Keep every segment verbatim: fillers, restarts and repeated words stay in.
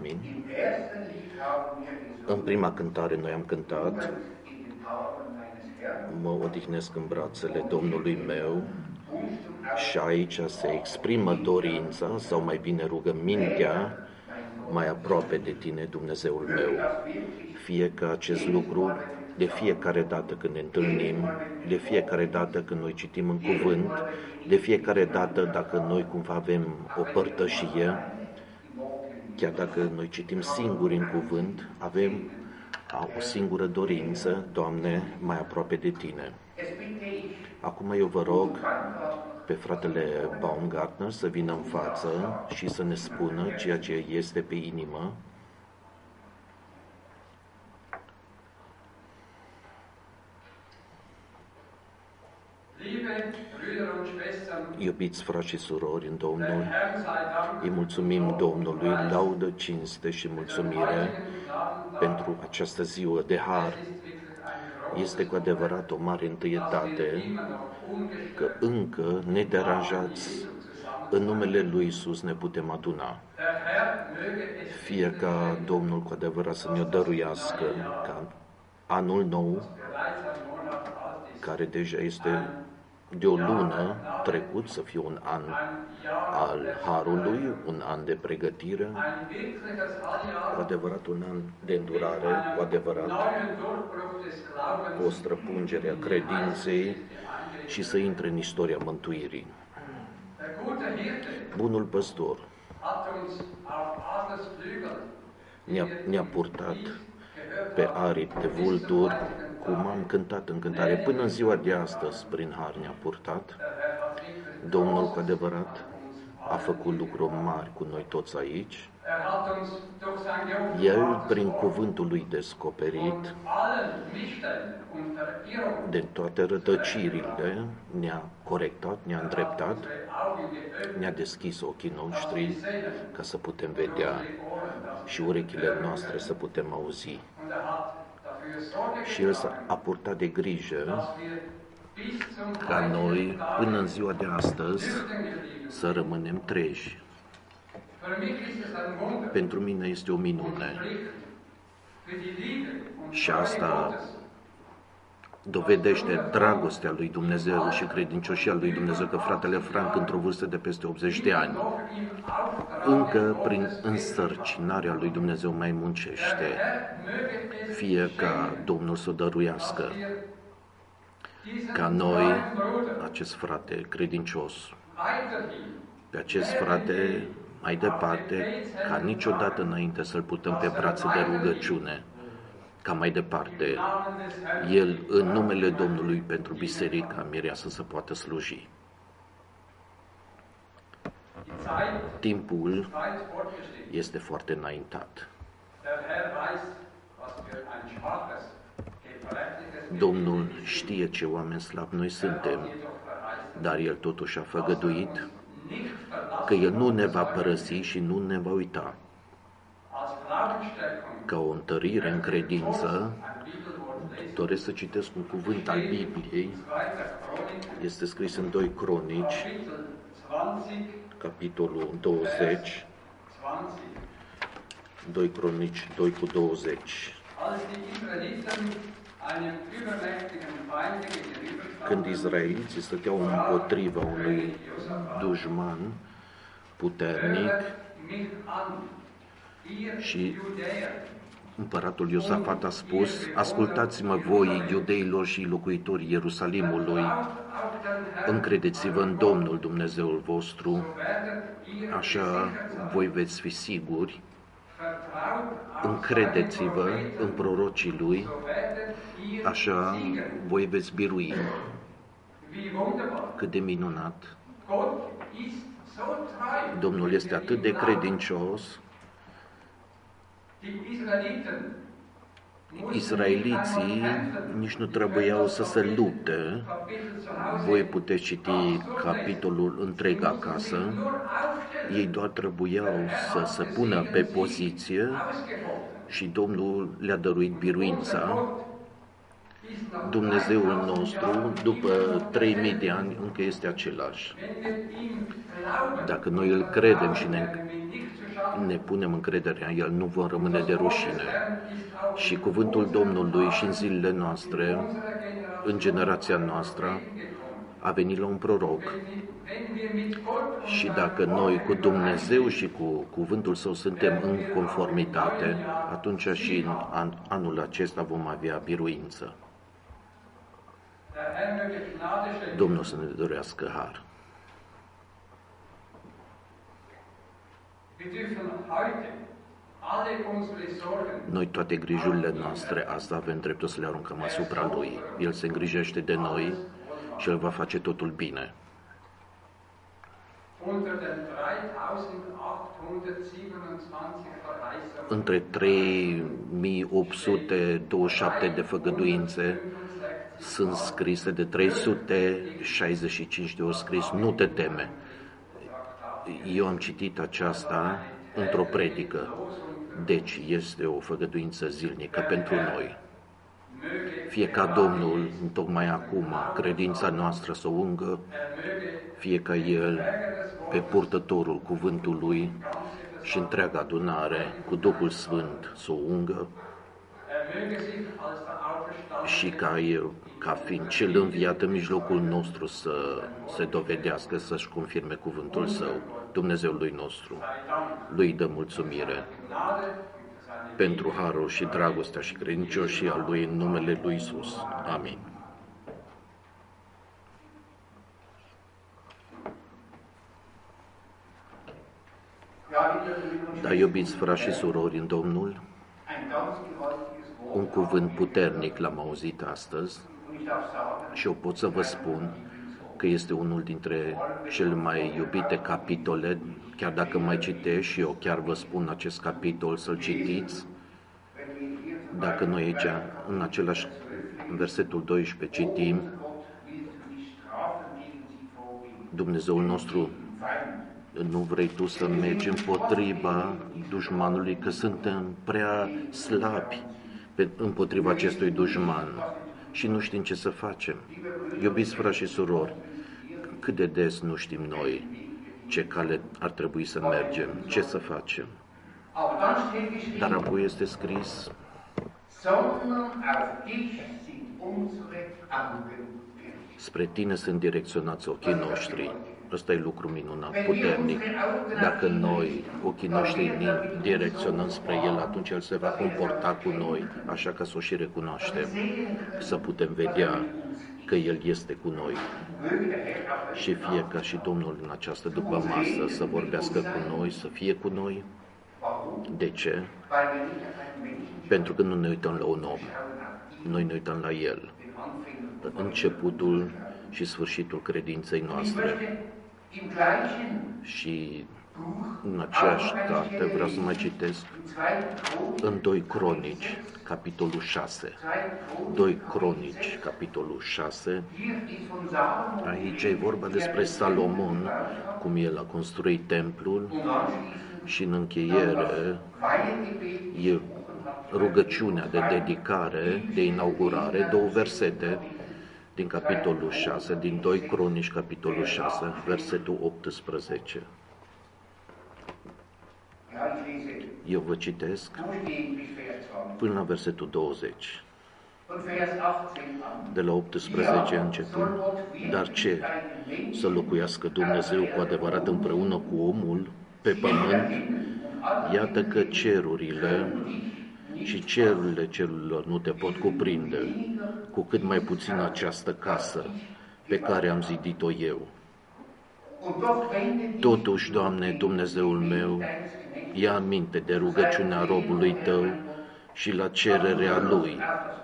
Amin. În prima cântare noi am cântat Mă odihnesc în brațele Domnului meu și aici se exprimă dorința, sau mai bine rugămintea, mai aproape de tine, Dumnezeul meu. Fie că acest lucru, de fiecare dată când ne întâlnim, de fiecare dată când noi citim în cuvânt, de fiecare dată dacă noi cumva avem o părtășie, chiar dacă noi citim singuri în cuvânt, avem o singură dorință, Doamne, mai aproape de tine. Acum eu vă rog pe fratele Baumgartner să vină în față și să ne spună ceea ce este pe inimă. Iubiți frați și surori în Domnul, îi mulțumim Domnului, laudă, cinste și mulțumire pentru această ziua de har. Este cu adevărat o mare întâietate că încă nederanjați în numele lui Iisus ne putem aduna. Fie ca Domnul cu adevărat să ne-o dăruiască ca anul nou, care deja este de o lună trecut, să fie un an al Harului, un an de pregătire, cu adevărat un an de îndurare, cu adevărat o străpungere a credinței și să intre în istoria mântuirii. Bunul păstor ne-a, ne-a purtat pe aripi de vulturi, cum am cântat în cântare, până în ziua de astăzi, prin har ne-a purtat. Domnul cu adevărat a făcut lucruri mari cu noi toți aici. El, prin cuvântul lui descoperit, de toate rătăcirile, ne-a corectat, ne-a îndreptat, ne-a deschis ochii noștri ca să putem vedea și urechile noastre să putem auzi. Și El s-a purtat de grijă ca noi, până în ziua de astăzi, să rămânem treji. Pentru mine este o minune. Și asta dovedește dragostea lui Dumnezeu și credincioșia lui Dumnezeu, că fratele Frank, într-o vârstă de peste optzeci de ani, încă prin însărcinarea lui Dumnezeu mai muncește. Fie ca Domnul să o dăruiască, ca noi, acest frate credincios, pe acest frate mai departe, ca niciodată înainte să-l putem pe brațe de rugăciune, ca mai departe, el, în numele Domnului, pentru biserica mireasă să poată sluji. Timpul este foarte înaintat. Domnul știe ce oameni slabi noi suntem, dar El totuși a făgăduit că El nu ne va părăsi și nu ne va uita. Ca o întărire în credință, doresc să citesc un cuvânt al Bibliei, este scris în doi Cronici, capitolul douăzeci, doi Cronici, doi cu douăzeci. Când izraeliții stăteau împotriva unui dușman puternic și împăratul Iosafat a spus: ascultați-mă voi, iudeilor și locuitorii Ierusalimului, încredeți-vă în Domnul Dumnezeul vostru, așa voi veți fi siguri, încredeți-vă în prorocii Lui, așa voi veți birui. Cât de minunat! Domnul este atât de credincios. Israeliții nici nu trebuiau să se lupte. Voi puteți citi capitolul întreg acasă. Ei doar trebuiau să se pună pe poziție și Domnul le-a dăruit biruința. Dumnezeul nostru, după trei mii de ani, încă este același. Dacă noi îl credem și ne ne punem încrederea în El, nu vom rămâne de rușine. Și cuvântul Domnului și în zilele noastre, în generația noastră, a venit la un proroc. Și dacă noi cu Dumnezeu și cu cuvântul Său suntem în conformitate, atunci și în an, anul acesta vom avea biruință. Domnul să ne dorească har. Noi toate grijurile noastre, asta avem dreptul să le aruncăm asupra Lui. El se îngrijește de noi și El va face totul bine. Între trei mii opt sute douăzeci și șapte de făgăduințe sunt scrise, de trei sute șaizeci și cinci de ori scris, nu te teme. Eu am citit aceasta într-o predică, deci este o făgăduință zilnică pentru noi. Fie ca Domnul, tocmai acum, credința noastră să o ungă, fie ca El, pe purtătorul cuvântului și întreaga adunare, cu Duhul Sfânt să o ungă, și ca El, ca fiind cel înviat în mijlocul nostru, să se dovedească, să-și confirme cuvântul Său, Dumnezeului nostru. Lui dă mulțumire pentru harul și dragostea și credincioșia Lui în numele Lui Iisus. Amin. Da, iubiți frați și surori în Domnul, un cuvânt puternic l-am auzit astăzi și eu pot să vă spun că este unul dintre cele mai iubite capitole, chiar dacă mai citești și eu chiar vă spun acest capitol să-l citiți. Dacă noi aici, în același versetul doisprezece, citim: Dumnezeul nostru, nu vrei tu să mergi împotriva dușmanului, că suntem prea slabi împotriva acestui dușman și nu știm ce să facem. Iubiți frați și surori, cât de des nu știm noi ce cale ar trebui să mergem, ce să facem. Dar apoi este scris: spre tine sunt direcționați ochii noștri. Ăsta e lucru minunat, puternic. Dacă noi, ochii noștri, direcționăm spre El, atunci El se va comporta cu noi, așa ca să o și recunoaștem, să putem vedea că El este cu noi. Și fie ca și Domnul în această dupămasă să vorbească cu noi, să fie cu noi. De ce? Pentru că nu ne uităm la un om, noi ne uităm la El, începutul și sfârșitul credinței noastre. Și în aceeași carte vreau să mai citesc în doi Cronici, capitolul șase. doi Cronici, capitolul șase. Aici e vorba despre Salomon, cum el a construit templul, și în încheiere e rugăciunea de dedicare, de inaugurare, două versete din capitolul șase, din doi Cronici, capitolul șase, versetul optsprezece. Eu vă citesc până la versetul douăzeci. De la optsprezece începând: dar ce? Să locuiască Dumnezeu cu adevărat împreună cu omul pe pământ? Iată că cerurile și cerurile cerurilor nu te pot cuprinde, cu cât mai puțin această casă pe care am zidit-o eu. Totuși, Doamne, Dumnezeul meu, ia aminte de rugăciunea robului Tău și la cererea lui.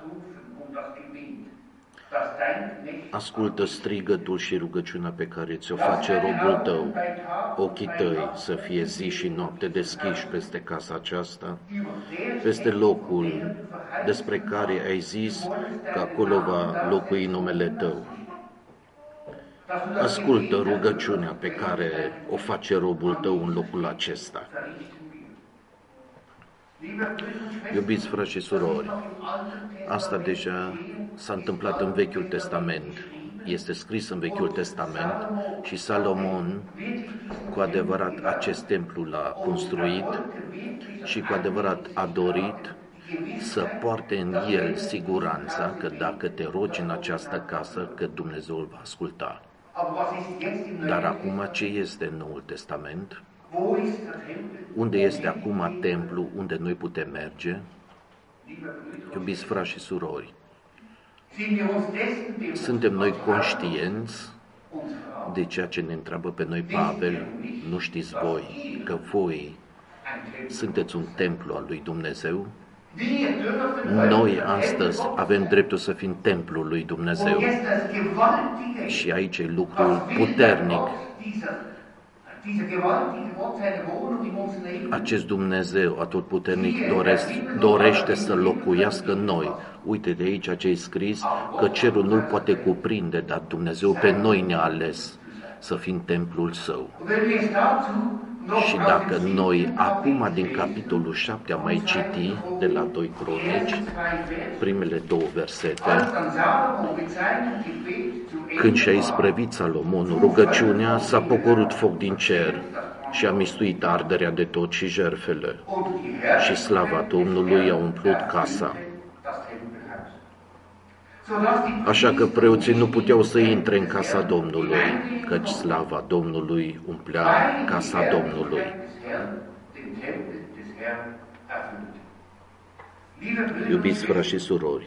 Ascultă strigătul și rugăciunea pe care ți-o face robul Tău. Ochii Tăi să fie zi și noapte deschiși peste casa aceasta, peste locul despre care ai zis că acolo va locui numele Tău. Ascultă rugăciunea pe care o face robul Tău în locul acesta. Iubiți frați și surori, asta deja s-a întâmplat în Vechiul Testament. este scris în Vechiul Testament și Salomon cu adevărat acest templu l-a construit și cu adevărat a dorit să poarte în el siguranța că dacă te rogi în această casă, că Dumnezeu îl va asculta. Dar acum ce este în Noul Testament? Unde este acum templu unde noi putem merge? Iubiți frați și surori, suntem noi conștienți de ceea ce ne întreabă pe noi Pavel? Nu știți voi că voi sunteți un templu al lui Dumnezeu? Noi astăzi avem dreptul să fim templul lui Dumnezeu. Și aici e lucrul puternic. Acest Dumnezeu atotputernic dorește să locuiască în noi. Uite de aici ce-i scris, că cerul nu-l poate cuprinde, dar Dumnezeu pe noi ne-a ales să fim templul Său. Și dacă noi acum din capitolul șapte am mai citit de la doi Cronici, primele două versete, când și-a isprăvit Salomon rugăciunea, s-a pogorât foc din cer și a mistuit arderea de tot și jertfele și slava Domnului a umplut casa. Așa că preoții nu puteau să intre în casa Domnului, căci slava Domnului umplea casa Domnului. Iubiți frați și surori,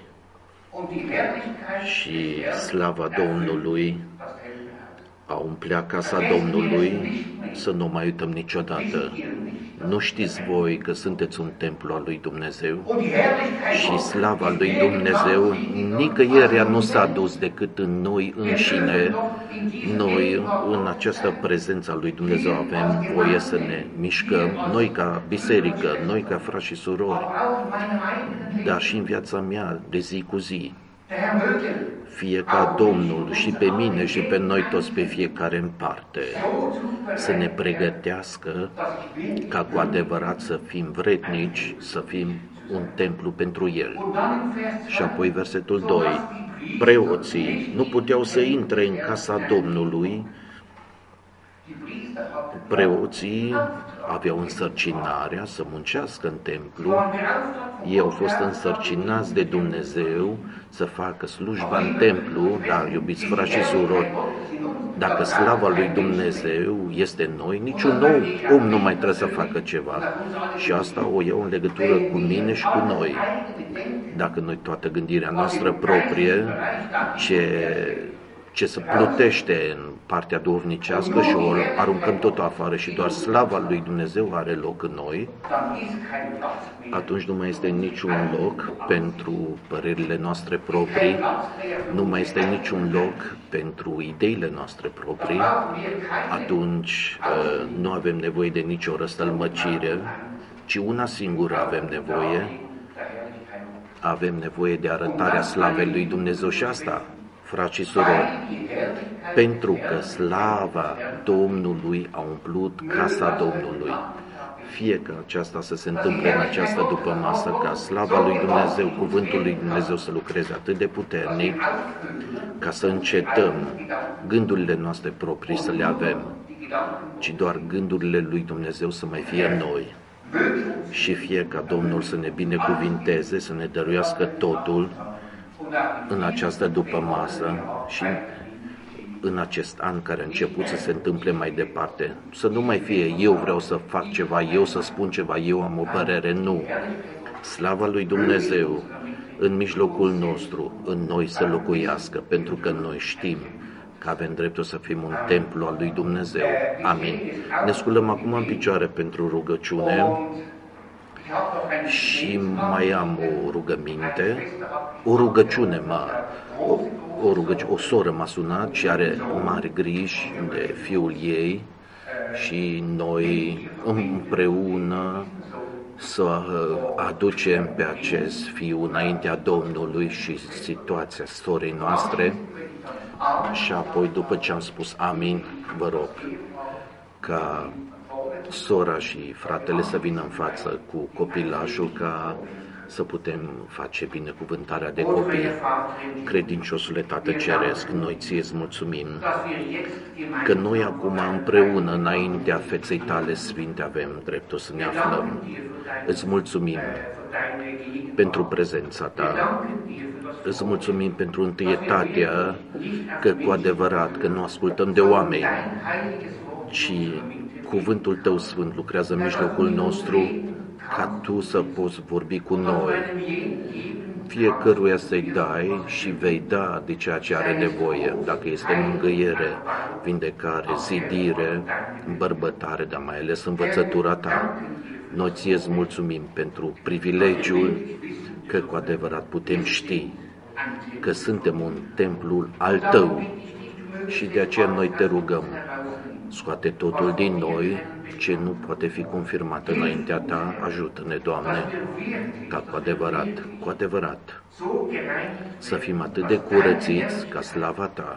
și slava Domnului a umplea casa Domnului, să nu mai uităm niciodată. Nu știți voi că sunteți un templu al lui Dumnezeu? Și slava lui Dumnezeu nicăieri nu s-a dus decât în noi înșine. Noi, în această prezență a lui Dumnezeu, avem voie să ne mișcăm, noi ca biserică, noi ca frați și surori, dar și în viața mea de zi cu zi. Fie ca Domnul și pe mine și pe noi toți, pe fiecare în parte, să ne pregătească ca cu adevărat să fim vrednici, să fim un templu pentru El. Și apoi versetul doi. Preoții nu puteau să intre în casa Domnului. Preoții aveau însărcinarea să muncească în templu. Ei au fost însărcinați de Dumnezeu să facă slujba în templu, dar, iubiți frați și surori, dacă slava lui Dumnezeu este în noi, niciun nou om nu mai trebuie să facă ceva. Și asta o iau în legătură cu mine și cu noi. Dacă noi toată gândirea noastră proprie, ce... ce se plutește în partea duhovnicească și o aruncăm totul afară și doar slava lui Dumnezeu are loc în noi, atunci nu mai este niciun loc pentru părerile noastre proprii, nu mai este niciun loc pentru ideile noastre proprii, atunci nu avem nevoie de nicio răstălmăcire, ci una singură avem nevoie, avem nevoie de arătarea slavei lui Dumnezeu și asta, frați și surori, pentru că slava Domnului a umplut casa Domnului. Fie că aceasta să se întâmple în această dupămasă, ca slava lui Dumnezeu, cuvântul lui Dumnezeu să lucreze atât de puternic, ca să încetăm gândurile noastre proprii să le avem, ci doar gândurile lui Dumnezeu să mai fie în noi. Și fie ca Domnul să ne binecuvinteze, să ne dăruiască totul, în această dupămasă și în acest an care a început să se întâmple mai departe. Să nu mai fie eu vreau să fac ceva, eu să spun ceva, eu am o părere, nu. Slava lui Dumnezeu în mijlocul nostru, în noi să locuiască, pentru că noi știm că avem dreptul să fim un templu al lui Dumnezeu. Amin. Ne sculăm acum în picioare pentru rugăciune. Și mai am o rugăminte, o rugăciune, mă, o, o, rugăciune, o soră m-a sunat și are mari griji de fiul ei și noi împreună să aducem pe acest fiu înaintea Domnului și situația sorei noastre. Și apoi, după ce am spus amin, vă rog ca sora și fratele să vină în față cu copilașul ca să putem face binecuvântarea de copii. Credinciosule Tată Ceresc, noi ție-ți mulțumim că noi acum împreună înaintea feței tale sfinte avem dreptul să ne aflăm. Îți mulțumim pentru prezența ta. Îți mulțumim pentru întâietatea că cu adevărat că nu ascultăm de oameni, ci cuvântul tău sfânt lucrează în mijlocul nostru ca tu să poți vorbi cu noi. Fiecăruia să-i dai și vei da de ceea ce are nevoie, dacă este mângâiere, vindecare, zidire, îmbărbătare, dar mai ales învățătura ta. Noi ție-ți mulțumim pentru privilegiul că cu adevărat putem ști că suntem un templu al tău și de aceea noi te rugăm, scoate totul din noi ce nu poate fi confirmat înaintea ta, ajută-ne, Doamne, ca cu adevărat, cu adevărat, să fim atât de curățiți ca slava ta,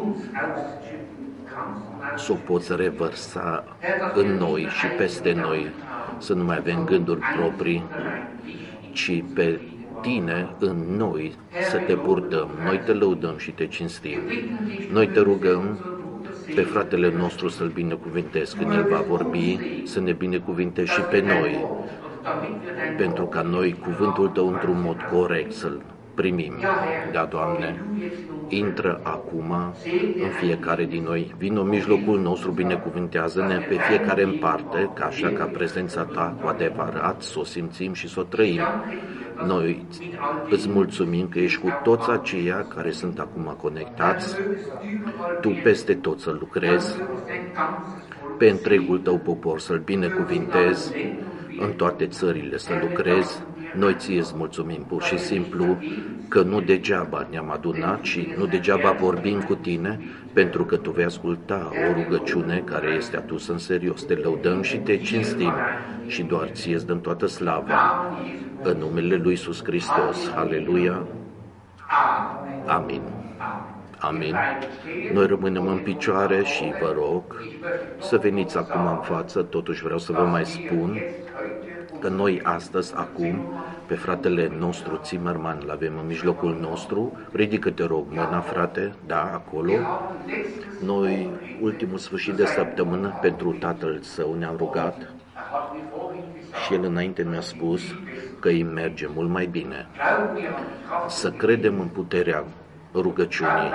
să o poți revărsa în noi și peste noi, să nu mai avem gânduri proprii, ci pe tine în noi să te purtăm. Noi te lăudăm și te cinstim. Noi te rugăm pe fratele nostru să-l binecuvintezi când el va vorbi, să ne binecuvintezi și pe noi, pentru ca noi cuvântul tău într-un mod corect să-l primim. Da, Doamne, intră acum în fiecare din noi, vino în mijlocul nostru, binecuvintează-ne pe fiecare în parte, ca așa ca prezența ta cu adevărat să o simțim și să o trăim. Noi îți mulțumim că ești cu toți aceia care sunt acum conectați, tu peste tot să lucrezi, pe întregul tău popor să-l binecuvintezi, în toate țările să lucrezi. Noi ție îți mulțumim pur și simplu că nu degeaba ne-am adunat și nu degeaba vorbim cu tine, pentru că tu vei asculta o rugăciune care este adusă în serios. Te lăudăm și te cinstim și doar ție îți dăm toată slava. În numele lui Iisus Hristos. Aleluia. Amin. Amin. Noi rămânem în picioare și vă rog să veniți acum în față. Totuși vreau să vă mai spun că noi astăzi, acum, pe fratele nostru Zimmerman îl avem în mijlocul nostru. Ridică-te, rog, mâna, frate, da, acolo. Noi, ultimul sfârșit de săptămână, pentru tatăl său ne-am rugat și el înainte mi-a spus că îi merge mult mai bine. Să credem în puterea rugăciunii,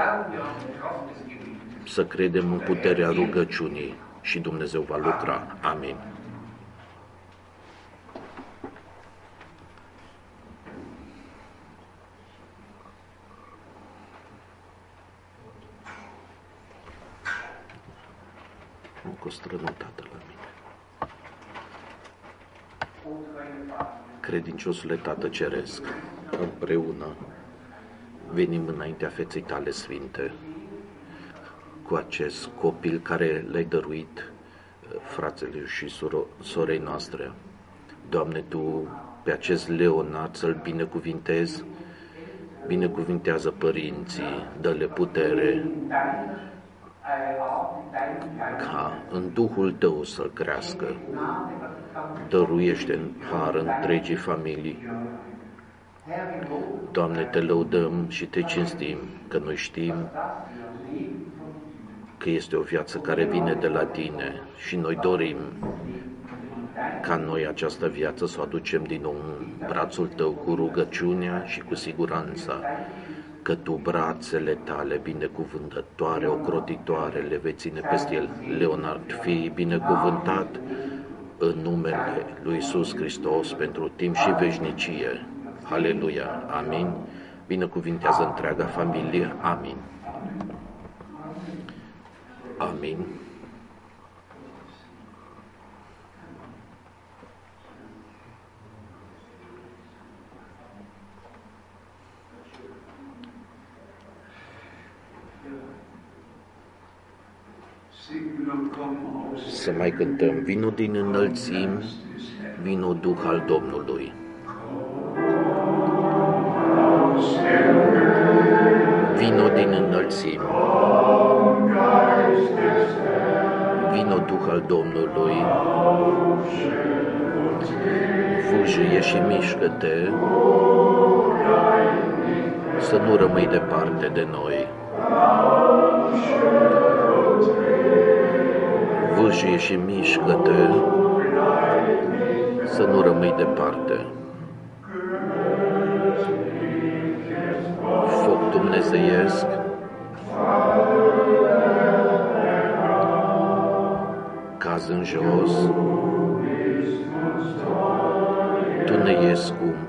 să credem în puterea rugăciunii și Dumnezeu va lucra. Amin. Cu străinătate la mine. Credinciosule Tată Ceresc, împreună venim înaintea feței tale sfinte cu acest copil care l-ai dăruit frațele și sorei noastre. Doamne, Tu pe acest Leonard să-l binecuvintezi, binecuvintează părinții, dă-le putere, ca în Duhul Tău să-l crească, dăruiește în har întregii familii. Doamne, Te lăudăm și Te cinstim, că noi știm că este o viață care vine de la Tine și noi dorim ca noi această viață să o aducem din nou în brațul Tău cu rugăciunea și cu siguranța că Tu brațele Tale binecuvântătoare, ocrotitoare, le vei ține peste el. Leonard, fii binecuvântat în numele lui Iisus Hristos pentru timp și veșnicie. Aleluia. Amin. Binecuvintează întreaga familie. Amin. Amin. Să mai cântăm. Vino din înălțimi, vino Duh al Domnului. Vino din înălțimi, vino Duh al Domnului, Vâjâie și mișcă-te, să nu rămâi departe de noi. Vâjâie și mișcă-te, să nu rămâi departe. Foc dumnezeiesc, caz în jos, tu ne ești scump,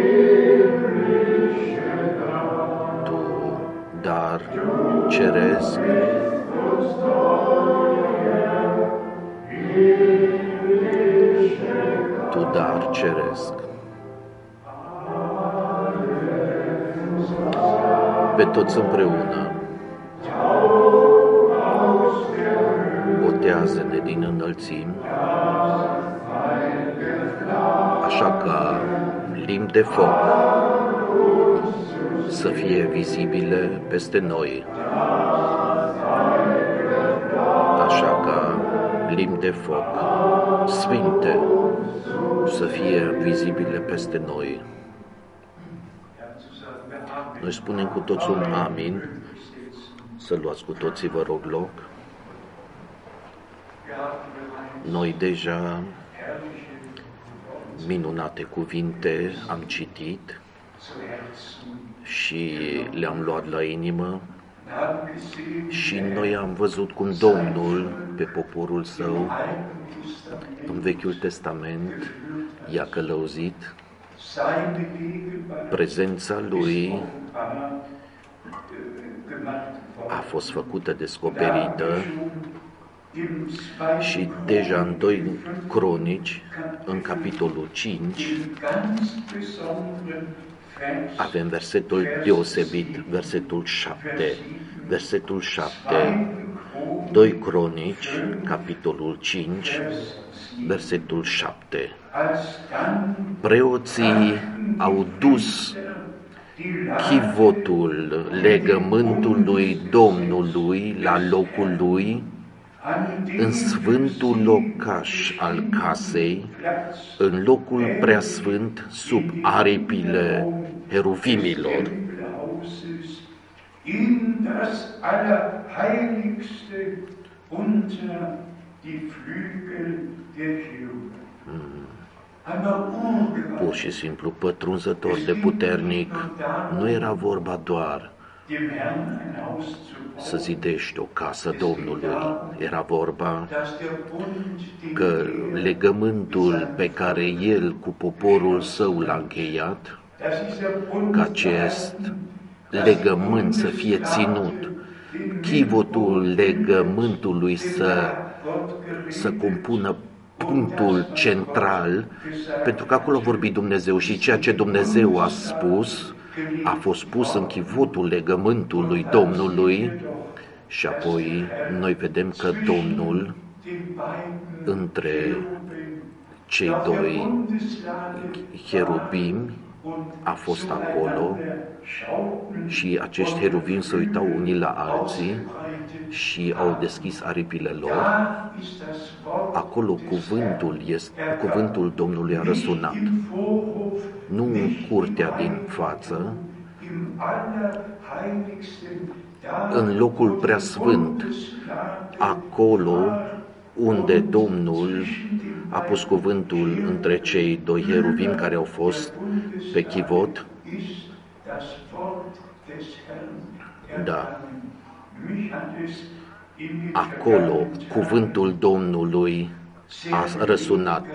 tu, dar ceresc, tu, dar ceresc. Pe toți împreună, botează-ne din înălțimi, așa ca limbi de foc să fie vizibile peste noi, așa ca limbi de foc sfinte să fie vizibile peste noi. Noi spunem cu toți un amin, să luați cu toții, vă rog, loc. Noi deja minunate cuvinte am citit și le-am luat la inimă și noi am văzut cum Domnul pe poporul său în Vechiul Testament i-a călăuzit, prezența lui a fost făcută descoperită și deja în doi Cronici, în capitolul cinci, avem versetul deosebit, versetul șapte. Versetul șapte, doi Cronici, capitolul cinci, versetul șapte. Preoții au dus chivotul legământului Domnului la locul lui, în sfântul locaș al casei, în locul preasfânt, sub aripile heruvimilor. In das Allerheiligste unter die Flügel der Cherubim. Pur și simplu pătrunzător de puternic, nu era vorba doar să zidești o casă Domnului, era vorba că legământul pe care el cu poporul său l-a încheiat, că acest legământ să fie ținut, chivotul legământului să, să compună punctul central, pentru că acolo a vorbit Dumnezeu și ceea ce Dumnezeu a spus a fost pus în chivotul legământului Domnului și apoi noi vedem că Domnul între cei doi cherubimi a fost acolo și acești heruvimi se uitau unii la alții și au deschis aripile lor. Acolo cuvântul, este, cuvântul Domnului a răsunat. Nu în curtea din față, în locul preasfânt, acolo unde Domnul a pus cuvântul între cei doi heruvimi care au fost pe chivot. Da. Acolo cuvântul Domnului a răsunat.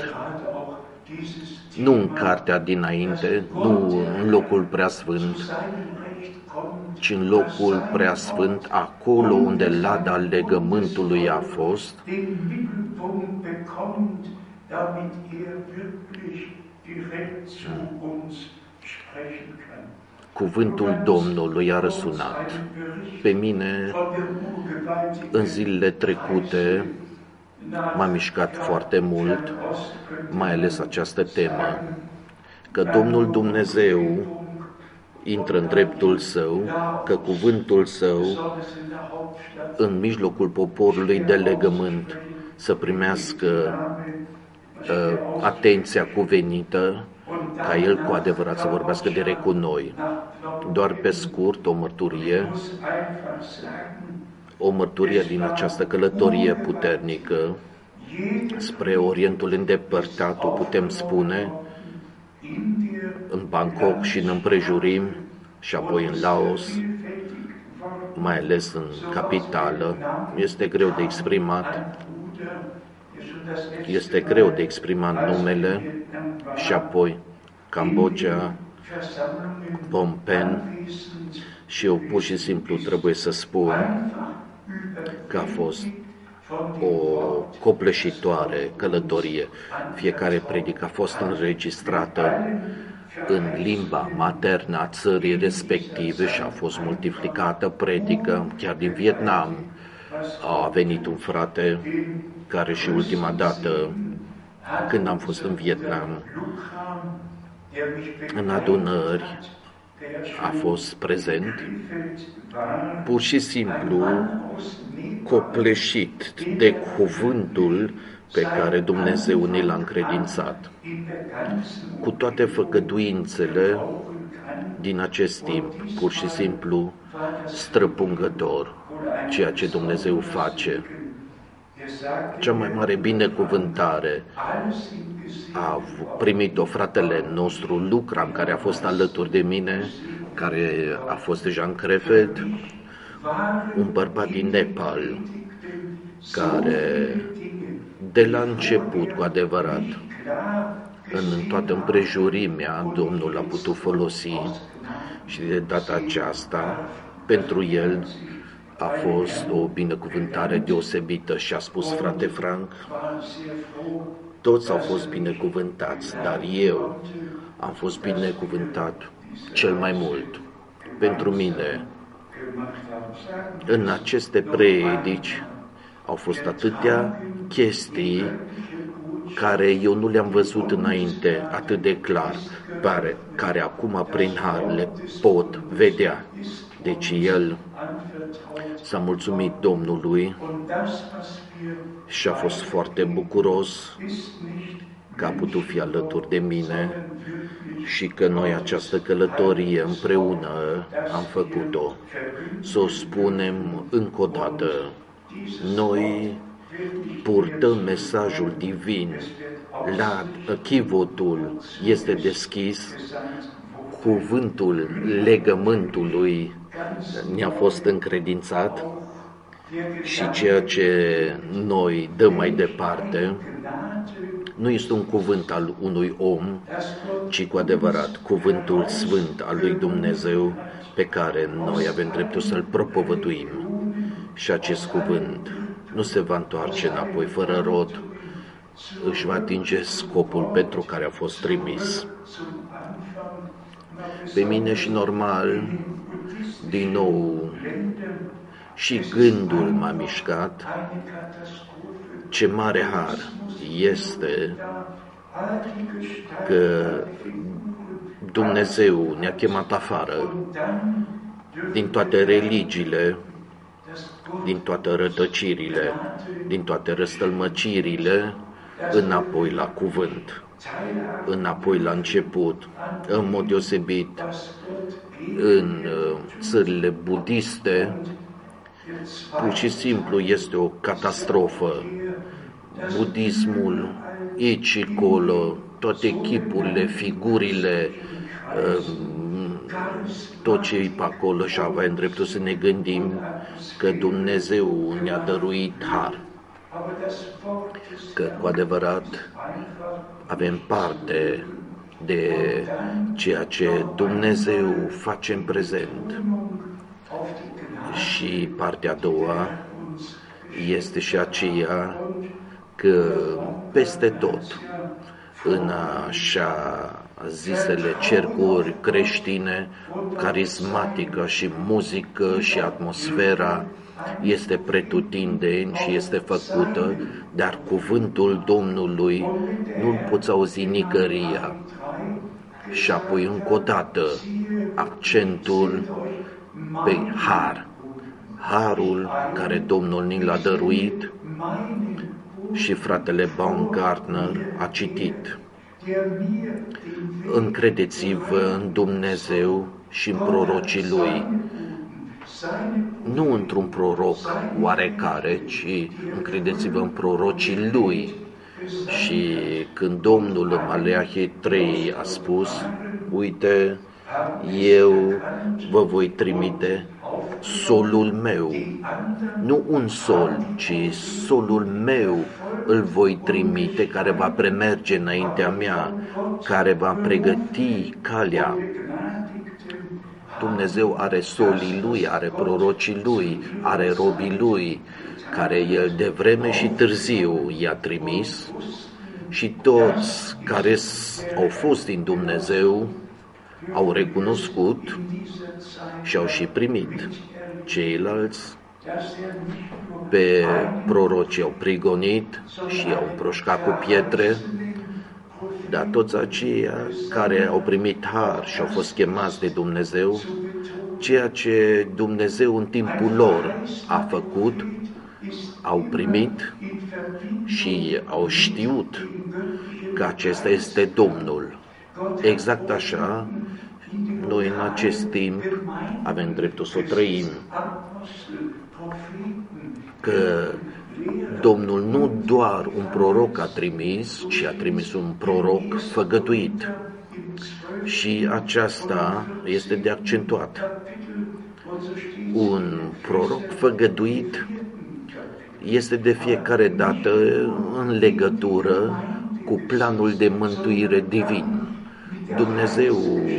Nu în cartea dinainte, nu în locul preasfânt, ci în locul preasfânt, acolo unde lada legământului a fost, cuvântul Domnului a răsunat. Pe mine, în zilele trecute, m-a mișcat foarte mult, mai ales această temă, că Domnul Dumnezeu intră în dreptul său, că cuvântul său în mijlocul poporului de legământ să primească atenția cuvenită ca El cu adevărat să vorbească direct cu noi. Doar pe scurt, o mărturie, o mărturie din această călătorie puternică spre Orientul îndepărtat, o putem spune, în Bangkok și în împrejurim, și apoi în Laos, mai ales în capitală. Este greu de exprimat, este greu de exprimat numele, și apoi Cambodgia, Phnom Penh, și eu pur și simplu trebuie să spun că a fost o copleșitoare călătorie. Fiecare predică a fost înregistrată în limba maternă a țării respective și a fost multiplicată predică. Chiar din Vietnam a venit un frate care și ultima dată când am fost în Vietnam în adunări a fost prezent, pur și simplu copleșit de cuvântul pe care Dumnezeu ne l-a încredințat, cu toate făgăduințele din acest timp, pur și simplu străpungător ceea ce Dumnezeu face. Cea mai mare binecuvântare a primit-o fratele nostru Lucram, care a fost alături de mine, care a fost deja în Krefeld, un bărbat din Nepal, care de la început, cu adevărat, în toată împrejurimea, Domnul a putut folosi și de data aceasta, pentru el a fost o binecuvântare deosebită și a spus, frate Frank, toți au fost binecuvântați, dar eu am fost binecuvântat cel mai mult. Pentru mine, în aceste predici au fost atâtea chestii care eu nu le-am văzut înainte atât de clar, care, care acum prin har le pot vedea. Deci el s-a mulțumit Domnului și a fost foarte bucuros că a putut fi alături de mine și că noi această călătorie împreună am făcut-o. Să o spunem încă o dată, noi purtăm mesajul divin, la chivotul este deschis, cuvântul legământului ne-a fost încredințat și ceea ce noi dăm mai departe nu este un cuvânt al unui om, ci cu adevărat cuvântul sfânt al lui Dumnezeu pe care noi avem dreptul să-l propovăduim. Și acest cuvânt nu se va întoarce înapoi fără rod, își va atinge scopul pentru care a fost trimis. Pe mine și normal, din nou, și gândul m-a mișcat, ce mare har este că Dumnezeu ne-a chemat afară din toate religiile, din toate rătăcirile, din toate răstălmăcirile, înapoi la cuvânt, înapoi la început, în mod deosebit în țările budiste, pur și simplu este o catastrofă. Budismul, aici, acolo, toate chipurile, figurile, tot ce e pe acolo, și avem dreptul să ne gândim că Dumnezeu ne-a dăruit har, că cu adevărat avem parte de ceea ce Dumnezeu face în prezent. Și partea a doua este și aceea că peste tot, în așa zisele cercuri creștine, carismatică și muzică și atmosfera este pretutindeni și este făcută, dar cuvântul Domnului nu-l poți auzi nicăria. Și apoi încă o dată accentul pe har. Harul care Domnul ni l-a dăruit și fratele Baumgartner a citit: încredeți-vă în Dumnezeu și în prorocii Lui. Nu într-un proroc oarecare, ci încredeți-vă în prorocii Lui. Și când Domnul în Maleahi trei a spus: uite, eu vă voi trimite solul meu, nu un sol, ci solul meu îl voi trimite, care va premerge înaintea mea, care va pregăti calea. Dumnezeu are solii Lui, are prorocii Lui, are robii Lui, care El de vreme și târziu i-a trimis, și toți care au fost din Dumnezeu au recunoscut și au și primit. Ceilalți pe proroci au prigonit și au împroșcat cu pietre, dar toți aceia care au primit har și au fost chemați de Dumnezeu, ceea ce Dumnezeu în timpul lor a făcut, au primit și au știut că acesta este Domnul. Exact așa, noi în acest timp avem dreptul să o trăim, că Domnul nu doar un proroc a trimis, ci a trimis un proroc făgăduit. Și aceasta este de accentuat. Un proroc făgăduit este de fiecare dată în legătură cu planul de mântuire divin. Dumnezeu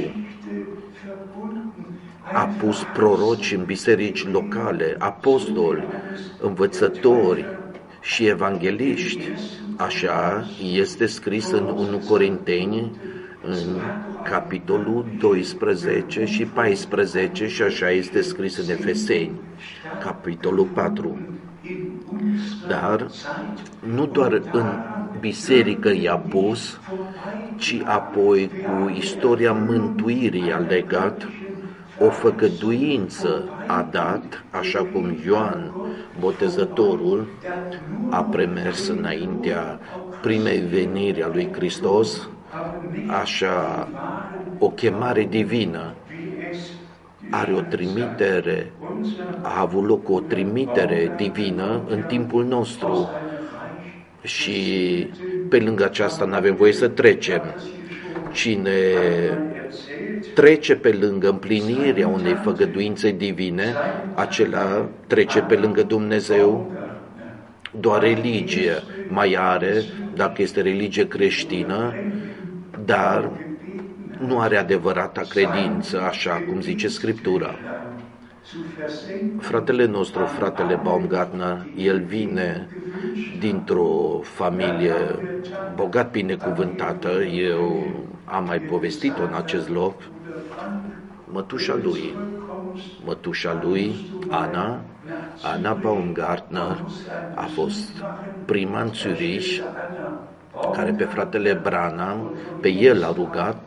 a pus proroci în biserici locale, apostoli, învățători și evangeliști. Așa este scris în unu Corinteni, în capitolul doisprezece și paisprezece, și așa este scris în Efeseni, capitolul patru. Dar nu doar în biserică i-a pus, ci apoi cu istoria mântuirii a legat, o făgăduință a dat, așa cum Ioan Botezătorul a premers înaintea primei veniri a lui Hristos, așa o chemare divină are o trimitere, a avut loc o trimitere divină în timpul nostru și pe lângă aceasta nu avem voie să trecem. Cine trece pe lângă împlinirea unei făgăduințe divine, acela trece pe lângă Dumnezeu. Doar religie mai are, dacă este religie creștină, dar nu are adevărata credință, așa cum zice Scriptura. Fratele nostru, fratele Baumgartner, el vine dintr-o familie bogat binecuvântată. Eu am mai povestit-o în acest loc. Mătușa lui, mătușa lui, Ana, Ana Baumgartner, a fost prima în Zürich, care pe fratele Branham, pe el l-a rugat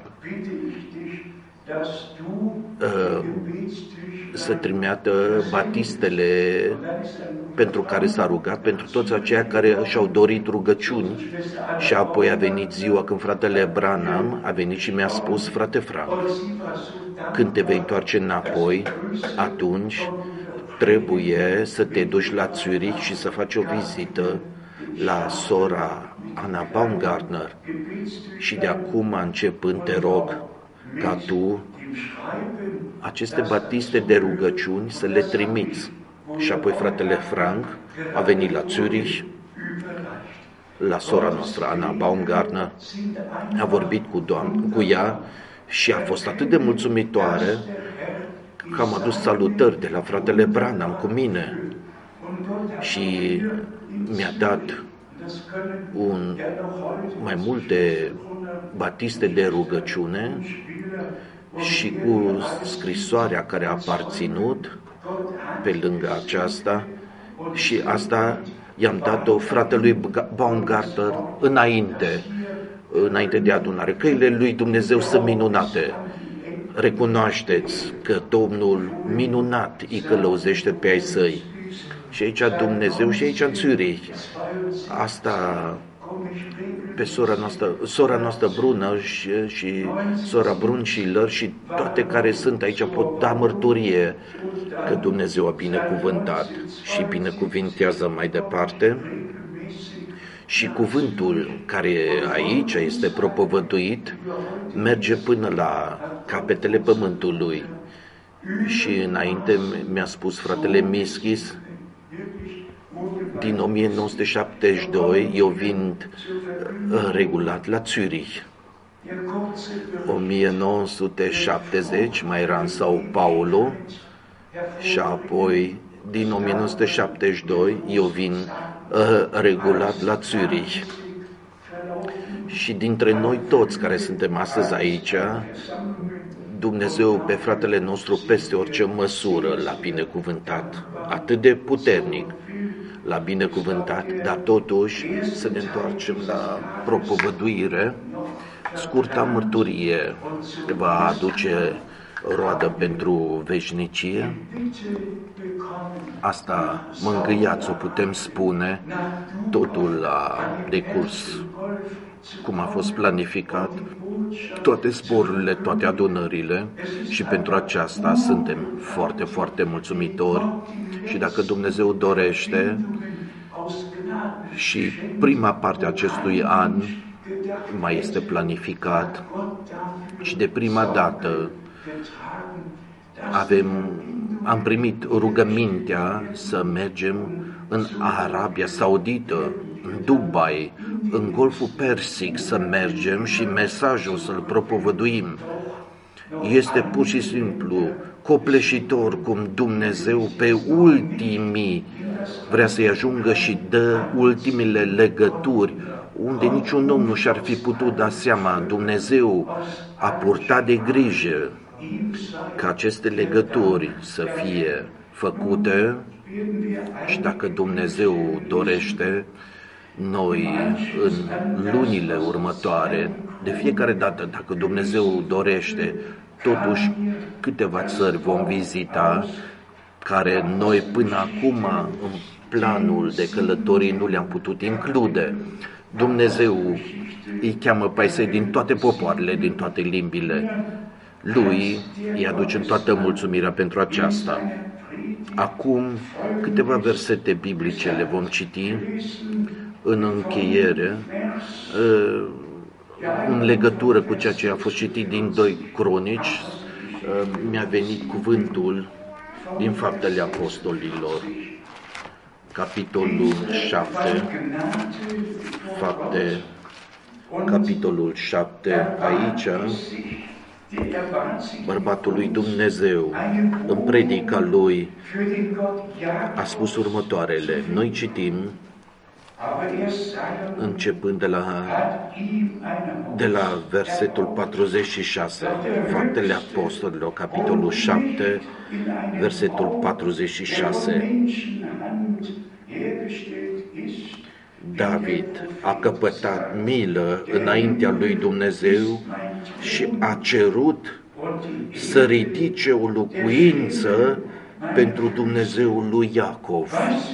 uh, să trimită batistele pentru care s-a rugat, pentru toți aceia care și-au dorit rugăciuni. Și apoi a venit ziua când fratele Branham a venit și mi-a spus: frate Frank, când te vei întoarce înapoi, atunci trebuie să te duci la Zürich și să faci o vizită la sora Ana Baumgartner. Și de acum începând te rog ca tu aceste batiste de rugăciuni să le trimiți. Și apoi fratele Frank a venit la Zürich, la sora noastră Ana Baumgartner, a vorbit cu, doamn, cu ea și a fost atât de mulțumitoare că am adus salutări de la fratele Branham cu mine și mi-a dat un, mai multe batiste de rugăciune și cu scrisoarea care a aparținut pe lângă aceasta, și asta i-am dat-o fratelui Baumgartner înainte, înainte de adunare. Căile lui Dumnezeu sunt minunate. Recunoașteți că Domnul minunat îi călăuzește pe ai săi. Și aici Dumnezeu și aici în Zurich. Asta pe sora noastră, sora noastră Brună și, și sora Bruncilor și toate care sunt aici pot da mărturie că Dumnezeu a binecuvântat și binecuvintează mai departe. Și cuvântul care aici este propovăduit merge până la capetele pământului. Și înainte mi-a spus fratele Mischis, din o mie nouă sute șaptezeci și doi eu vin regulat la Zurich. o mie nouă sute șaptezeci mai era în Sao Paulo și apoi din o mie nouă sute șaptezeci și doi eu vin uh, regulat la Zurich. Și dintre noi toți care suntem astăzi aici, Dumnezeu pe fratele nostru peste orice măsură l-a binecuvântat, atât de puternic l-a binecuvântat, dar totuși să ne întoarcem la propovăduire. Scurta mărturie va aduce roadă pentru veșnicie. Asta mângâiați, o putem spune, totul a decurs cum a fost planificat, toate zborurile, toate adunările și pentru aceasta suntem foarte, foarte mulțumitori și dacă Dumnezeu dorește și prima parte a acestui an mai este planificat și de prima dată avem, am primit rugămintea să mergem în Arabia Saudită, în Dubai, în Golful Persic să mergem și mesajul să-l propovăduim. Este pur și simplu copleșitor cum Dumnezeu pe ultimii vrea să-i ajungă și dă ultimele legături unde niciun om nu și-ar fi putut da seama. Dumnezeu a purtat de grijă ca aceste legături să fie făcute și dacă Dumnezeu dorește, noi în lunile următoare, de fiecare dată, dacă Dumnezeu dorește, totuși câteva țări vom vizita, care noi până acum în planul de călătorii nu le-am putut include. Dumnezeu îi cheamă pe ai săi din toate popoarele, din toate limbile. Lui îi aducem toată mulțumirea pentru aceasta. Acum câteva versete biblice le vom citi în încheiere, în legătură cu ceea ce a fost citit din doi Cronici. Mi-a venit cuvântul din Faptele Apostolilor, capitolul șapte, Fapte, capitolul șapte, aici bărbatul lui Dumnezeu, în predica lui, a spus următoarele. Noi citim, începând de la, de la versetul patruzeci și șase, Faptele Apostolilor, capitolul șapte, versetul patruzeci și șase. David a căpătat milă înaintea lui Dumnezeu și a cerut să ridice o locuință pentru Dumnezeul lui Iacov.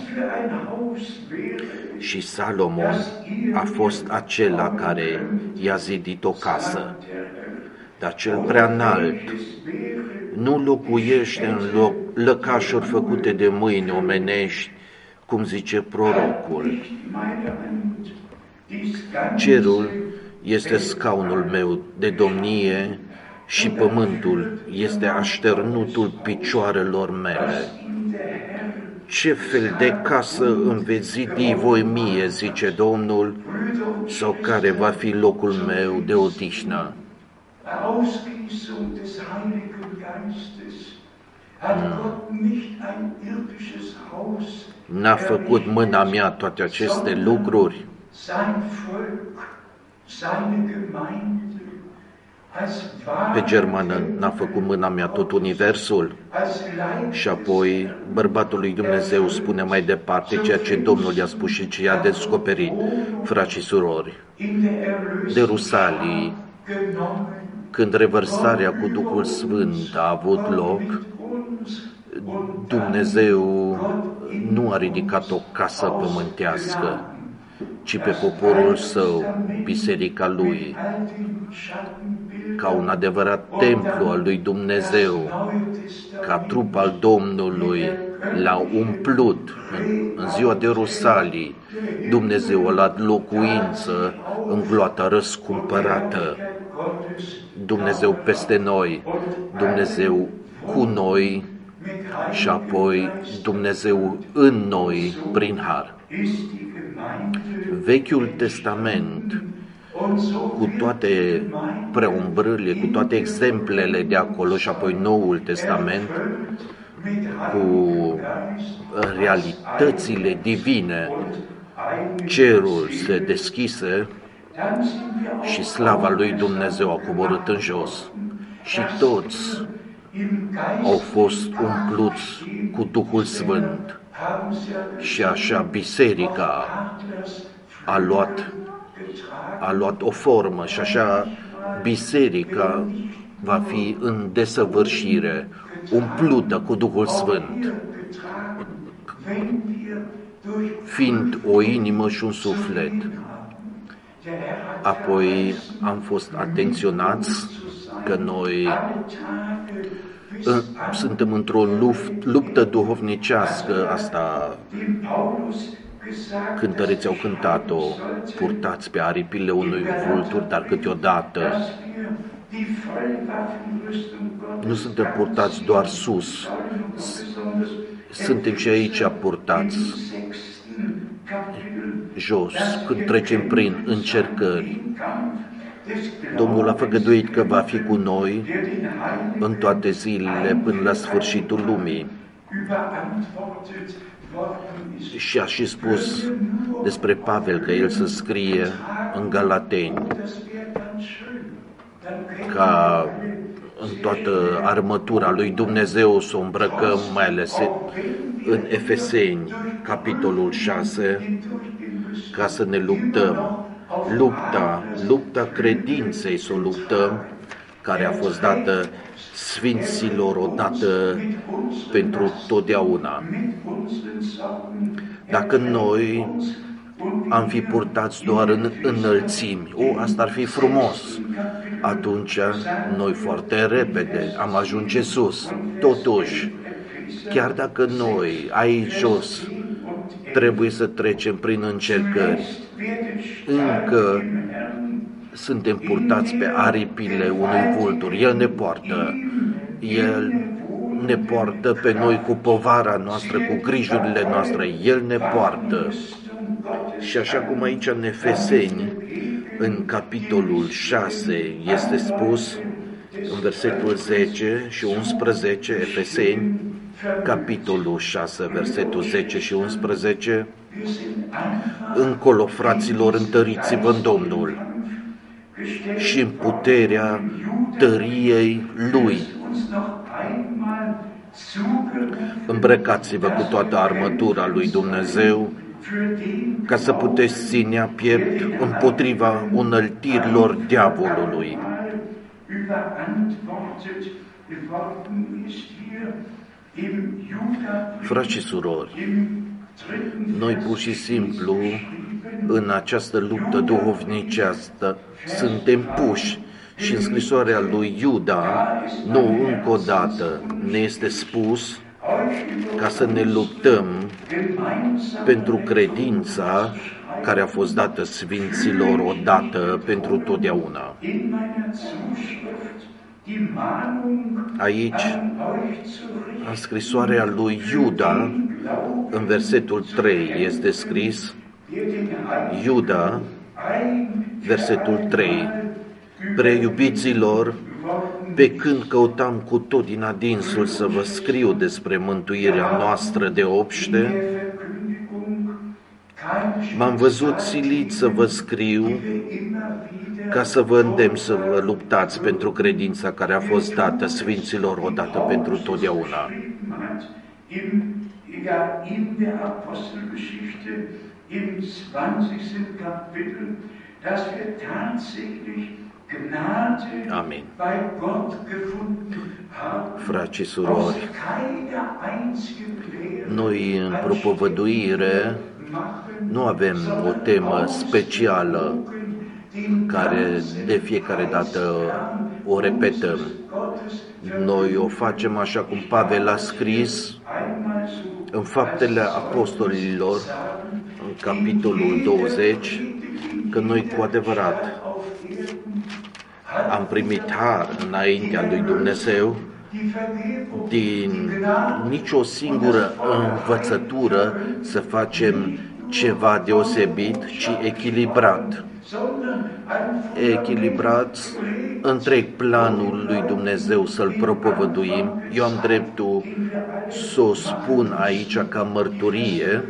Și Salomon a fost acela care i-a zidit o casă. Dar cel prea înalt nu locuiește în loc, lăcașuri făcute de mâini omenești, cum zice prorocul. Cerul este scaunul meu de domnie și pământul este așternutul picioarelor mele. Ce fel de casă îmi veți zidi voi mie, zice Domnul, sau care va fi locul meu de odihnă? N-a făcut mâna mea toate aceste lucruri? Pe germană, n-a făcut mâna mea tot universul? Și apoi bărbatul lui Dumnezeu spune mai departe ceea ce Domnul i-a spus și ce i-a descoperit, frați și surori. De Rusalii, când revărsarea cu Duhul Sfânt a avut loc, Dumnezeu nu a ridicat o casă pământească, ci pe poporul său, biserica lui, ca un adevărat templu al lui Dumnezeu, ca trup al Domnului, l-a umplut în ziua de Rusalii. Dumnezeu a luat locuință în gloata răscumpărată. Dumnezeu peste noi, Dumnezeu cu noi și apoi Dumnezeu în noi prin har. Vechiul Testament, cu toate preumbrările, cu toate exemplele de acolo, și apoi Noul Testament, cu realitățile divine, cerul se deschise și slava lui Dumnezeu a coborât în jos și toți au fost umpluți cu Duhul Sfânt și așa biserica a luat, a luat o formă și așa biserica va fi în desăvârșire, umplută cu Duhul Sfânt, fiind o inimă și un suflet. Apoi am fost atenționați că noi suntem într-o luptă duhovnicească, asta cântăreții au cântat-o, purtați pe aripile unui vultur, dar câteodată nu suntem purtați doar sus, suntem și aici purtați jos, când trecem prin încercări. Domnul a făgăduit că va fi cu noi în toate zilele până la sfârșitul lumii. Și a și spus despre Pavel că el să scrie în Galateni ca în toată armătura lui Dumnezeu să o îmbrăcăm, mai ales în Efeseni, capitolul șase, ca să ne luptăm. Lupta, lupta credinței să o luptăm, care a fost dată sfinților odată pentru totdeauna. Dacă noi am fi purtați doar în înălțimi, o, asta ar fi frumos, atunci noi foarte repede am ajunge sus. Totuși, chiar dacă noi aici jos trebuie să trecem prin încercări, încă suntem purtați pe aripile unui vultur. El ne poartă, El ne poartă pe noi cu povara noastră, cu grijurile noastre, El ne poartă. Și așa cum aici în Efeseni, în capitolul șase, este spus, în versetul zece și unsprezece, Efeseni, capitolul șase, versetul zece și unsprezece, încolo, fraților, întăriți-vă în Domnul și în puterea tăriei Lui. Îmbrăcați-vă cu toată armătura lui Dumnezeu, ca să puteți ținea piept împotriva unăltirilor diavolului. Frați și surori, noi pur și simplu în această luptă duhovnicească suntem puși și în scrisoarea lui Iuda, nou încă o dată, ne este spus ca să ne luptăm pentru credința care a fost dată sfinților odată pentru totdeauna. Aici, în scrisoarea lui Iuda, în versetul trei, este scris, Iuda, versetul trei, preiubiților, pe când căutam cu tot din adinsul să vă scriu despre mântuirea noastră de obște, m-am văzut silit să vă scriu ca să vă îndemn să vă luptați pentru credința care a fost dată sfinților odată pentru totdeauna. Im zwanzigsten Kapitel, dass wir tatsächlich Amin. Frați și surori, noi în propovăduire nu avem o temă specială care de fiecare dată o repetăm. Noi o facem așa cum Pavel a scris în Faptele Apostolilor, în capitolul douăzeci, că noi cu adevărat am primit har înaintea lui Dumnezeu din nicio singură învățătură să facem ceva deosebit, ci echilibrat. Echilibrat întreg planul lui Dumnezeu să-l propovăduim. Eu am dreptul să o spun aici ca mărturie.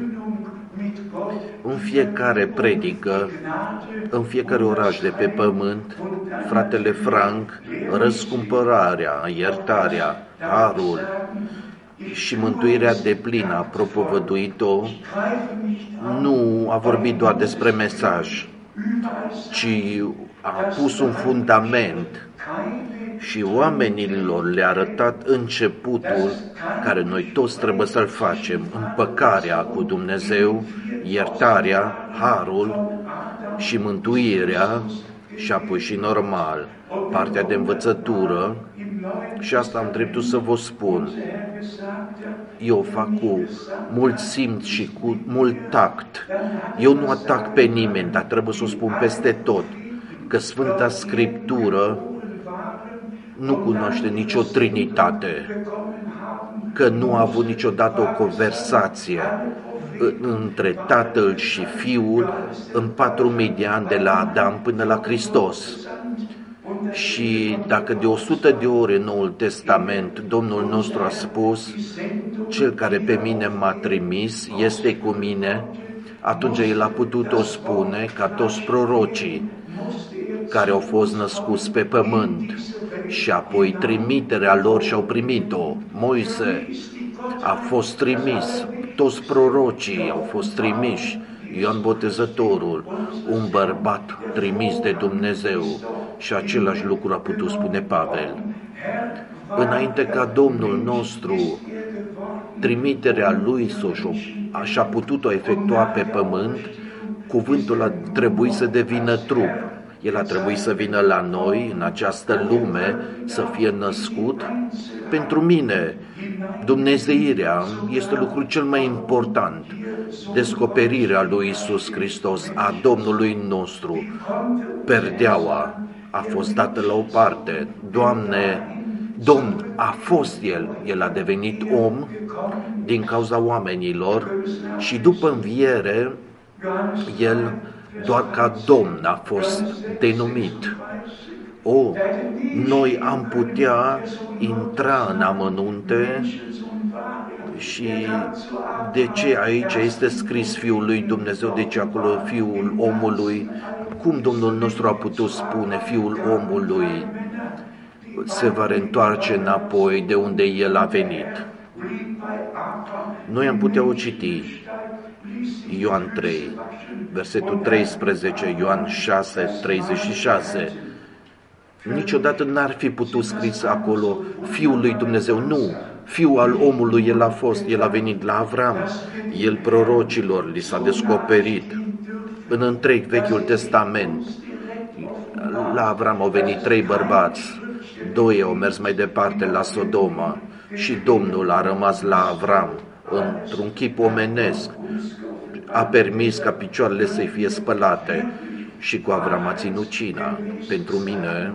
În fiecare predică, în fiecare oraș de pe pământ, fratele Frank, răscumpărarea, iertarea, harul și mântuirea deplină a propovăduit-o, nu a vorbit doar despre mesaj, ci a pus un fundament și oamenilor le-a arătat începutul care noi toți trebuie să-l facem, împăcarea cu Dumnezeu, iertarea, harul și mântuirea și apoi și normal, partea de învățătură. Și asta am dreptul să vă spun. Eu o fac cu mult simț și cu mult tact. Eu nu atac pe nimeni, dar trebuie să o spun peste tot, că Sfânta Scriptură nu cunoaște nicio trinitate, că nu a avut niciodată o conversație între Tatăl și Fiul în patru mii de ani de la Adam până la Hristos. Și dacă de o sută de ori în Noul Testament Domnul nostru a spus, cel care pe mine m-a trimis este cu mine, atunci El a putut o spune ca toți prorocii care au fost născuți pe pământ și apoi trimiterea lor și-au primit-o. Moise a fost trimis, toți prorocii au fost trimiși, Ioan Botezătorul, un bărbat trimis de Dumnezeu, și același lucru a putut spune Pavel. Înainte ca Domnul nostru, trimiterea lui așa a putut-o efectua pe pământ, cuvântul a trebuit să devină trup. El a trebuit să vină la noi, în această lume, să fie născut. Pentru mine, dumnezeirea este lucrul cel mai important. Descoperirea lui Iisus Hristos, a Domnului nostru. Perdeaua a fost dată la o parte. Doamne, Domn a fost El, El a devenit om din cauza oamenilor și după înviere, El doar ca Domn a fost denumit. O, noi am putea intra în amănunte și de ce aici este scris Fiul lui Dumnezeu, de ce acolo Fiul omului, cum Domnul nostru a putut spune Fiul omului se va reîntoarce înapoi de unde El a venit. Noi am putea o citi. Ioan trei, versetul treisprezece, Ioan șase, treizeci și șase. Niciodată n-ar fi putut scris acolo Fiul lui Dumnezeu, nu. Fiul al omului El a fost, El a venit la Avram, El prorocilor li s-a descoperit. În întreg Vechiul Testament, la Avram au venit trei bărbați, doi au mers mai departe la Sodoma și Domnul a rămas la Avram într-un chip omenesc. A permis ca picioarele să-i fie spălate și cu Avram a ținut cina. Pentru mine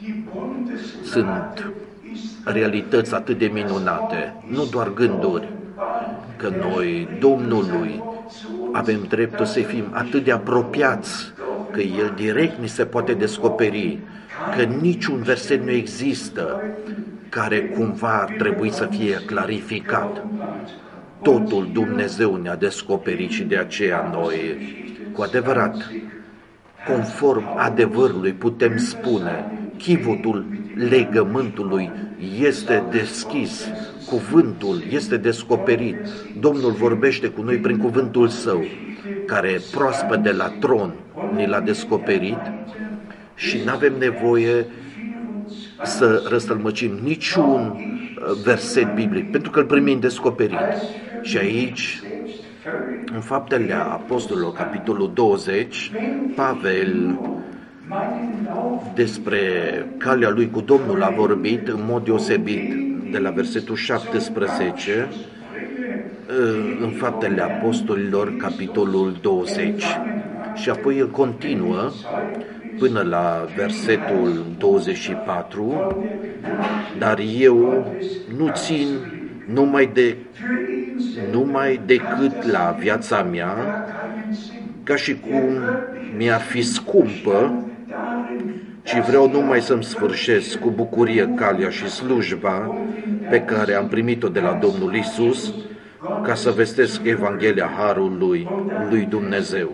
sunt realități atât de minunate, nu doar gânduri, că noi, Domnului, avem dreptul să fim atât de apropiați, că El direct ni se poate descoperi, că niciun verset nu există care cumva ar trebui să fie clarificat. Totul Dumnezeu ne-a descoperit și de aceea noi, cu adevărat, conform adevărului, putem spune, chivotul legământului este deschis, cuvântul este descoperit, Domnul vorbește cu noi prin cuvântul Său, care proaspăt de la tron ne l-a descoperit și nu avem nevoie să răstălmăcim niciun verset biblic, pentru că îl primim descoperit. Și aici, în Faptele Apostolilor, capitolul douăzeci, Pavel despre calea lui cu Domnul a vorbit în mod deosebit, de la versetul șaptesprezece, în Faptele Apostolilor, capitolul douăzeci. Și apoi el continuă până la versetul douăzeci și patru, dar eu nu țin numai, de, numai decât la viața mea, ca și cum mi-ar fi scumpă, ci vreau numai să-mi sfârșesc cu bucurie calea și slujba pe care am primit-o de la Domnul Isus, ca să vestesc Evanghelia Harului lui Dumnezeu.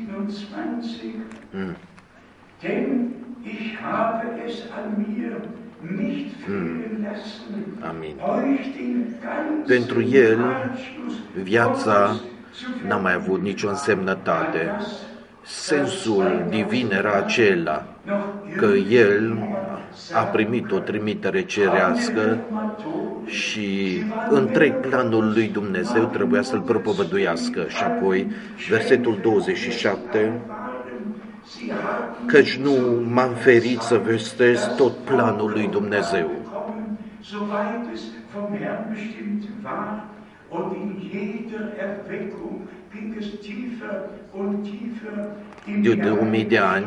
Mm. Mm. Amin. Pentru el, viața n-a mai avut nicio însemnătate. Sensul divin era acela că el a primit o trimitere cerească și întreg planul lui Dumnezeu trebuia să-l propovăduiască. Și apoi, versetul douăzeci și șapte, căci nu m-am ferit să vestesc tot planul lui Dumnezeu. De două mii de ani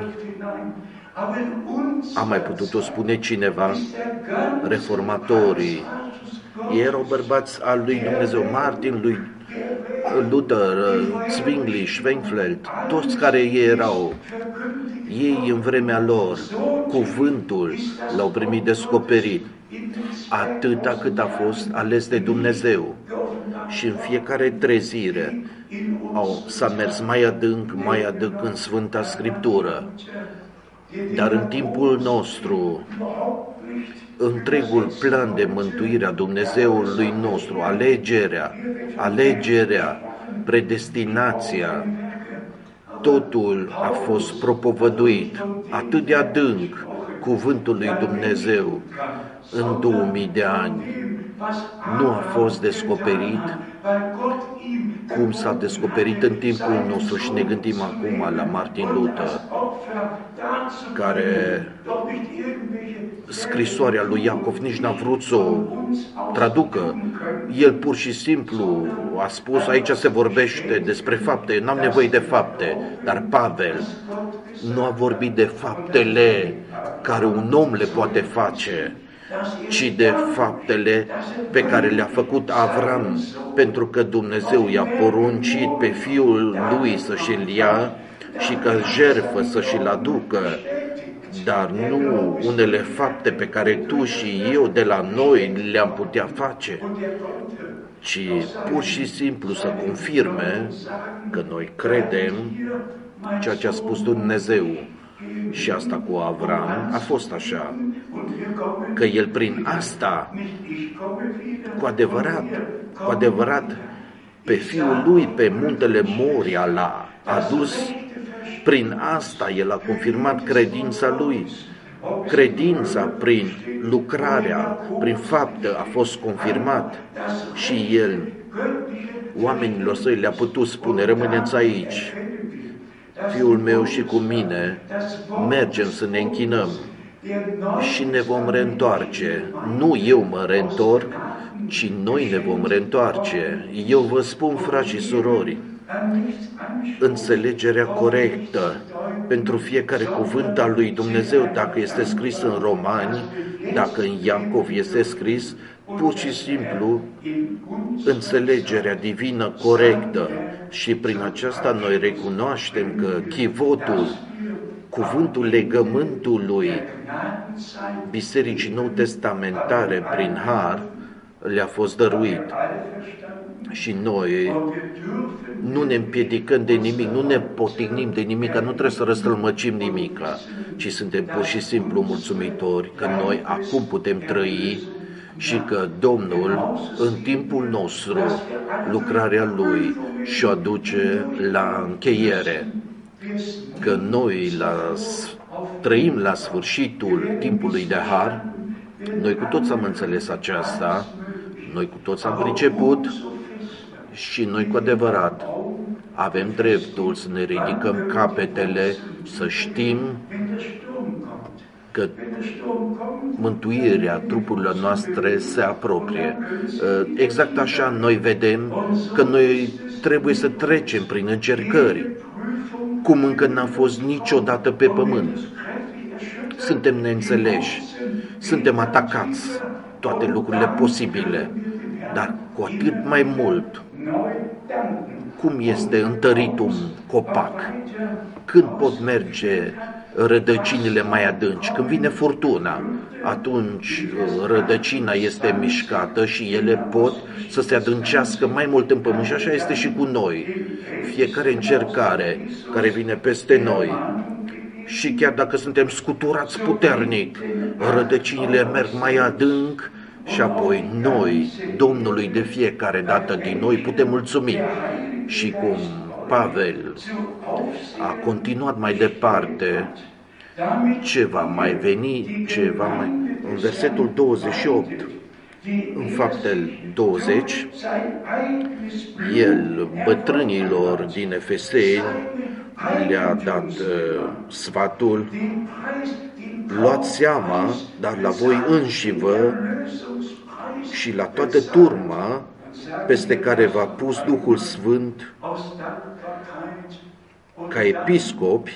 a mai putut-o spune cineva, reformatorii erau bărbați al lui Dumnezeu, Martin, lui Luther, Zwingli, Schwenkfeld, toți care ei erau, ei în vremea lor, cuvântul l-au primit descoperit, atâta cât a fost ales de Dumnezeu. Și în fiecare trezire au, s-a mers mai adânc, mai adânc în Sfânta Scriptură. Dar în timpul nostru, întregul plan de mântuire a Dumnezeului nostru, alegerea, alegerea, predestinația, totul a fost propovăduit atât de adânc cuvântul lui Dumnezeu în două mii de ani. Nu a fost descoperit cum s-a descoperit în timpul nostru și ne gândim acum la Martin Luther, care scrisoarea lui Iacov nici n-a vrut să o traducă. El pur și simplu a spus, aici se vorbește despre fapte, n-am nevoie de fapte, dar Pavel nu a vorbit de faptele care un om le poate face, ci de faptele pe care le-a făcut Avram, pentru că Dumnezeu i-a poruncit pe fiul lui să și-l ia și ca jertfă să și-l aducă, dar nu unele fapte pe care tu și eu de la noi le-am putea face, ci pur și simplu să confirme că noi credem ceea ce a spus Dumnezeu. Și asta cu Avram a fost așa, că el prin asta, cu adevărat, cu adevărat, pe fiul lui pe muntele Moria l-a adus, prin asta el a confirmat credința lui. Credința prin lucrarea, prin faptă a fost confirmat și el, oamenilor săi le-a putut spune, rămâneți aici, fiul meu și cu mine, mergem să ne închinăm și ne vom reîntoarce. Nu eu mă reîntorc, ci noi ne vom reîntoarce. Eu vă spun, frați și surori, înțelegerea corectă pentru fiecare cuvânt al lui Dumnezeu, dacă este scris în Romani, dacă în Iacov este scris, pur și simplu înțelegerea divină corectă, și prin aceasta noi recunoaștem că chivotul, cuvântul legământului Bisericii Nou Testamentare prin har le-a fost dăruit. Și noi nu ne împiedicăm de nimic, nu ne potignim de nimic, nu trebuie să răstălmăcim nimic, ci suntem pur și simplu mulțumitori că noi acum putem trăi și că Domnul, în timpul nostru, lucrarea Lui și-o aduce la încheiere, că noi, la trăim la sfârșitul timpului de har. Noi cu toți am înțeles aceasta, noi cu toți am priceput și noi cu adevărat avem dreptul să ne ridicăm capetele, să știm că mântuirea trupurilor noastre se apropie. Exact așa noi vedem că noi trebuie să trecem prin încercări, cum încă n-a fost niciodată pe pământ. Suntem neînțeleși, suntem atacați, toate lucrurile posibile, dar cu atât mai mult, cum este întărit un copac, când pot merge rădăcinile mai adânci, când vine furtuna, atunci rădăcina este mișcată și ele pot să se adâncească mai mult în pământ și așa este și cu noi. Fiecare încercare care vine peste noi și chiar dacă suntem scuturați puternic, rădăcinile merg mai adânc și apoi noi, Domnului de fiecare dată din noi, putem mulțumi. Și cum Pavel a continuat mai departe, ce va mai veni, ce va mai... În versetul douăzeci și opt, în Faptele douăzeci, el bătrânilor din Efeseni le-a dat uh, sfatul: luați seama, dar la voi înșivă și la toată turma peste care v-a pus Duhul Sfânt ca episcopi,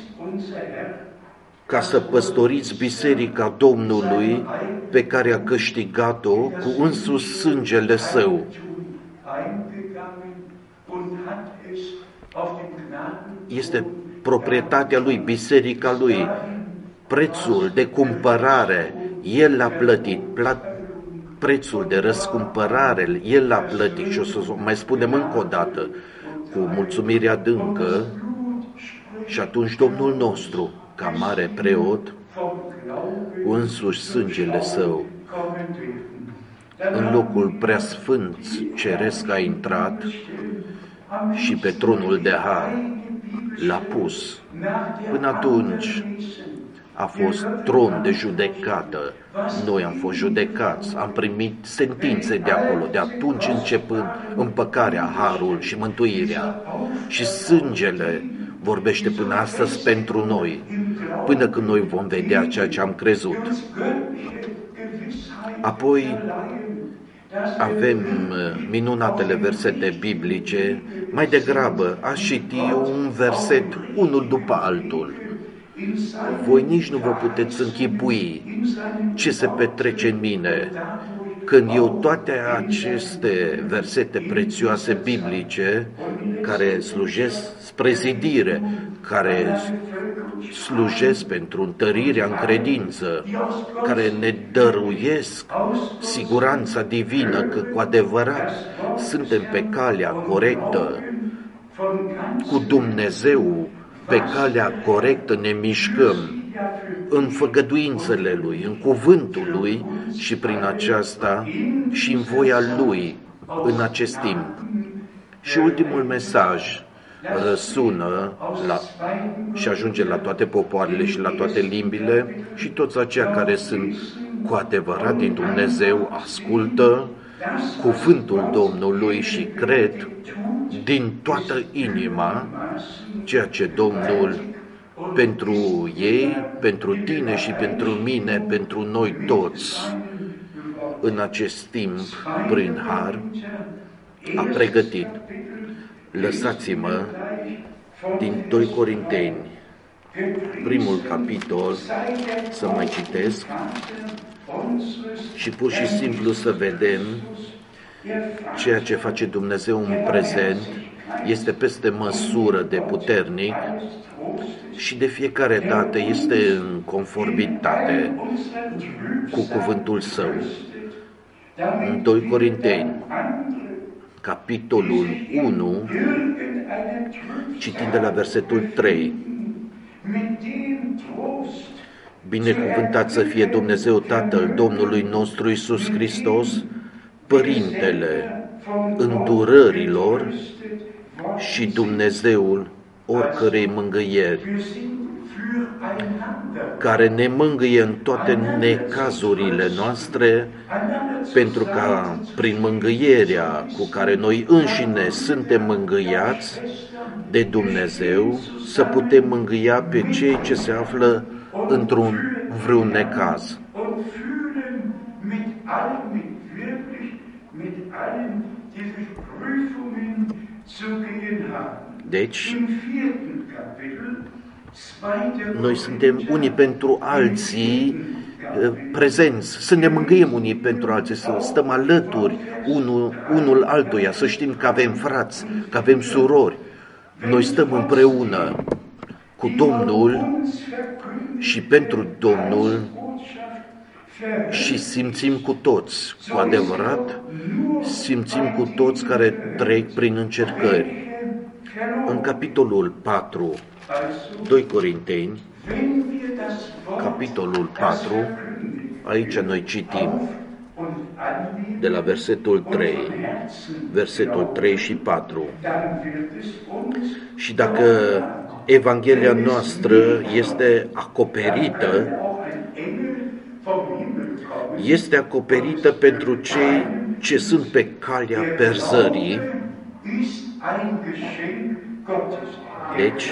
ca să păstoriți biserica Domnului pe care a câștigat-o cu însuși sângele Său. Este proprietatea Lui, biserica Lui, prețul de cumpărare, El l-a plătit, plat, prețul de răscumpărare, El l-a plătit. Și o să mai spunem încă o dată, cu mulțumire adâncă, și atunci Domnul nostru, ca mare preot, cu însuși sângele Său, în locul preasfânt ceresc a intrat și pe tronul de har l-a pus. Până atunci a fost tron de judecată, noi am fost judecați, am primit sentințe de acolo, de atunci începând împăcarea, harul și mântuirea. Și sângele vorbește până astăzi pentru noi, până când noi vom vedea ceea ce am crezut. Apoi avem minunatele versete biblice, mai degrabă aș citi un verset unul după altul. Voi nici nu vă puteți închipui ce se petrece în mine când eu toate aceste versete prețioase biblice care slujesc spre zidire, care slujesc pentru întărirea în credință, care ne dăruiesc siguranța divină că cu adevărat suntem pe calea corectă, cu Dumnezeu pe calea corectă ne mișcăm în făgăduințele Lui, în cuvântul Lui și prin aceasta și în voia Lui în acest timp. Și ultimul mesaj răsună la, și ajunge la toate popoarele și la toate limbile și toți aceia care sunt cu adevărat din Dumnezeu ascultă cuvântul Domnului și cred din toată inima ceea ce Domnul pentru ei, pentru tine și pentru mine, pentru noi toți, în acest timp, prin har, a pregătit. Lăsați-mă din doi Corinteni, primul capitol, să mai citesc și pur și simplu să vedem ceea ce face Dumnezeu în prezent. Este peste măsură de puternic și de fiecare dată este în conformitate cu cuvântul Său. În doi Corinteni, capitolul unu, citind de la versetul trei. Binecuvântat să fie Dumnezeu Tatăl Domnului nostru Iisus Hristos, Părintele îndurărilor și Dumnezeul oricărei mângâieri. care ne mângâie în toate necazurile noastre, pentru ca prin mângâierea cu care noi înșine suntem mângâiați de Dumnezeu, să putem mângâia pe cei ce se află într-un vreun necaz. Deci, noi suntem unii pentru alții prezenți, să ne mângâiem unii pentru alții, să stăm alături unul, unul altuia, să știm că avem frați, că avem surori. Noi stăm împreună cu Domnul și pentru Domnul și simțim cu toți, cu adevărat, simțim cu toți care trec prin încercări. În capitolul patru, doi Corinteni, capitolul patru, aici noi citim de la versetul trei, versetul trei și patru. Și dacă Evanghelia noastră este acoperită, este acoperită pentru cei ce sunt pe calea perzării. Deci,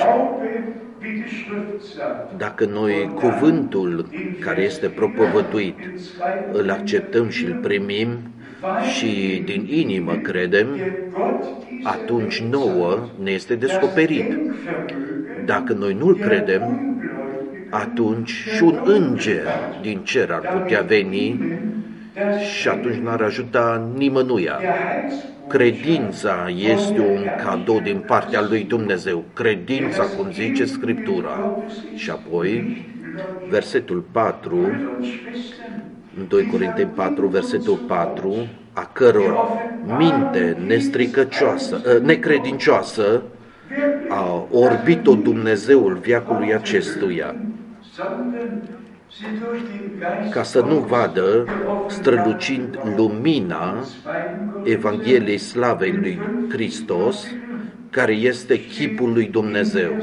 dacă noi cuvântul care este propovăduit îl acceptăm și îl primim și din inimă credem, atunci nouă ne este descoperit. Dacă noi nu-l credem, atunci și un înger din cer ar putea veni și atunci n-ar ajuta nimănuia. Credința este un cadou din partea lui Dumnezeu. Credința, cum zice Scriptura. Și apoi, versetul patru, în doi Corinteni patru, versetul patru, a căror minte nestricăcioasă, necredincioasă a orbit-o Dumnezeul veacului acestuia, ca să nu vadă, strălucind lumina Evangheliei slavei lui Hristos, care este chipul lui Dumnezeu.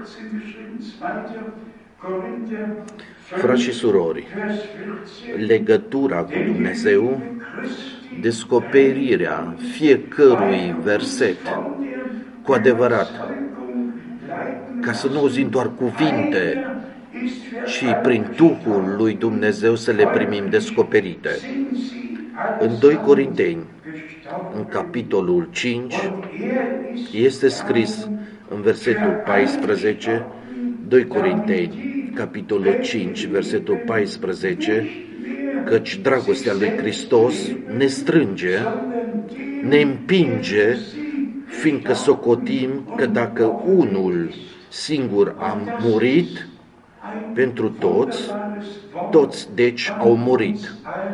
Frați și surori, legătura cu Dumnezeu, descoperirea fiecărui verset cu adevărat, ca să nu auzim doar cuvinte, și prin Duhul lui Dumnezeu să le primim descoperite. În doi Corinteni, în capitolul cinci, este scris în versetul paisprezece, doi Corinteni, capitolul cinci, versetul paisprezece, căci dragostea lui Hristos ne strânge, ne împinge, fiindcă socotim că dacă unul singur a murit pentru toți, toți deci au murit.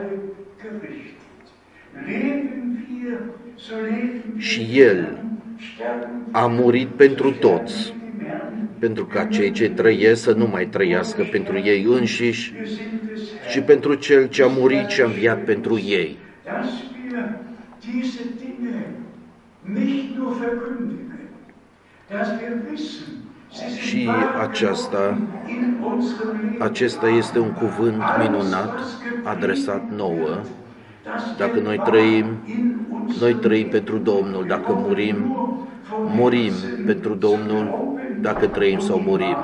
Și El a murit pentru toți, pentru ca cei ce trăiesc să nu mai trăiască pentru ei înșiși, ci pentru Cel ce a murit și a înviat pentru ei. Și aceasta, acesta este un cuvânt minunat adresat nouă. Dacă noi trăim, noi trăim pentru Domnul. Dacă murim, murim pentru Domnul. Dacă trăim sau murim,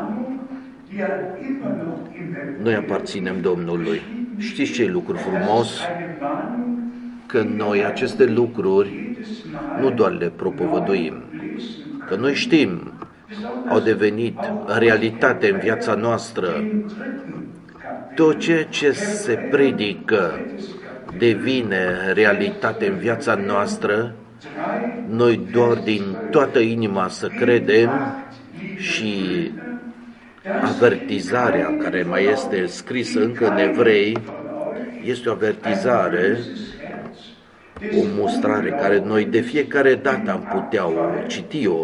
noi aparținem Domnului. Știți ce lucru frumos? Că noi aceste lucruri nu doar le propovăduim, că noi știm, au devenit realitate în viața noastră. Tot ceea ce se predică devine realitate în viața noastră. Noi doar din toată inima să credem și avertizarea care mai este scrisă încă în Evrei este o avertizare, o mustrare care noi de fiecare dată am putea citi-o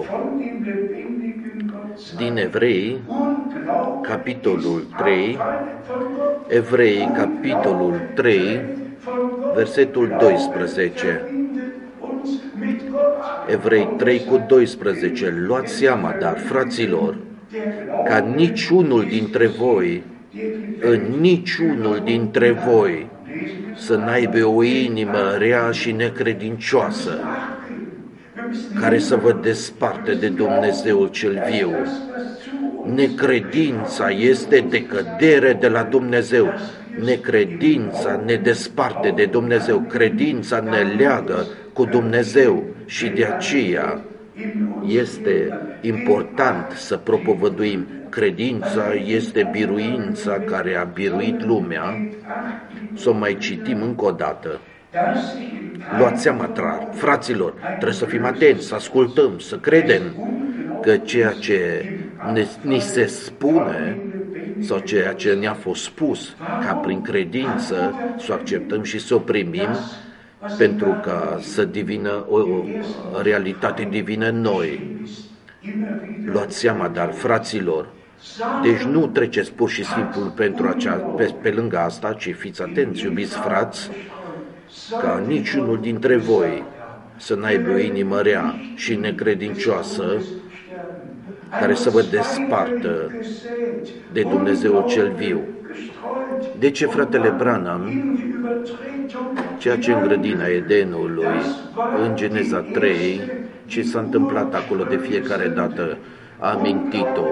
din Evrei, capitolul trei, Evrei, capitolul trei, versetul doisprezece. Evrei trei cu doisprezece. Luați seama, dar, fraților, ca niciunul dintre voi, în niciunul dintre voi, să n-aibă o inimă rea și necredincioasă, care să vă desparte de Dumnezeul cel viu. Necredința este decădere de la Dumnezeu. Necredința ne desparte de Dumnezeu. Credința ne leagă cu Dumnezeu și de aceea este important să propovăduim. Credința este biruința care a biruit lumea. Să o mai citim încă o dată. Luați seama, fraților, trebuie să fim atenți, să ascultăm, să credem că ceea ce ne, ni se spune sau ceea ce ne-a fost spus, ca prin credință să o acceptăm și să o primim, pentru ca să divină o, o realitate divină în noi. Luați seama, dar, fraților, deci nu treceți pur și simplu pentru acea, pe, pe lângă asta, ci fiți atenți, iubiți frați, ca niciunul dintre voi să n-aibă o inimă rea și necredincioasă, care să vă despartă de Dumnezeul cel viu. De ce, fratele Branham, ceea ce în grădina Edenului, în Geneza trei, ce s-a întâmplat acolo de fiecare dată, a amintit-o,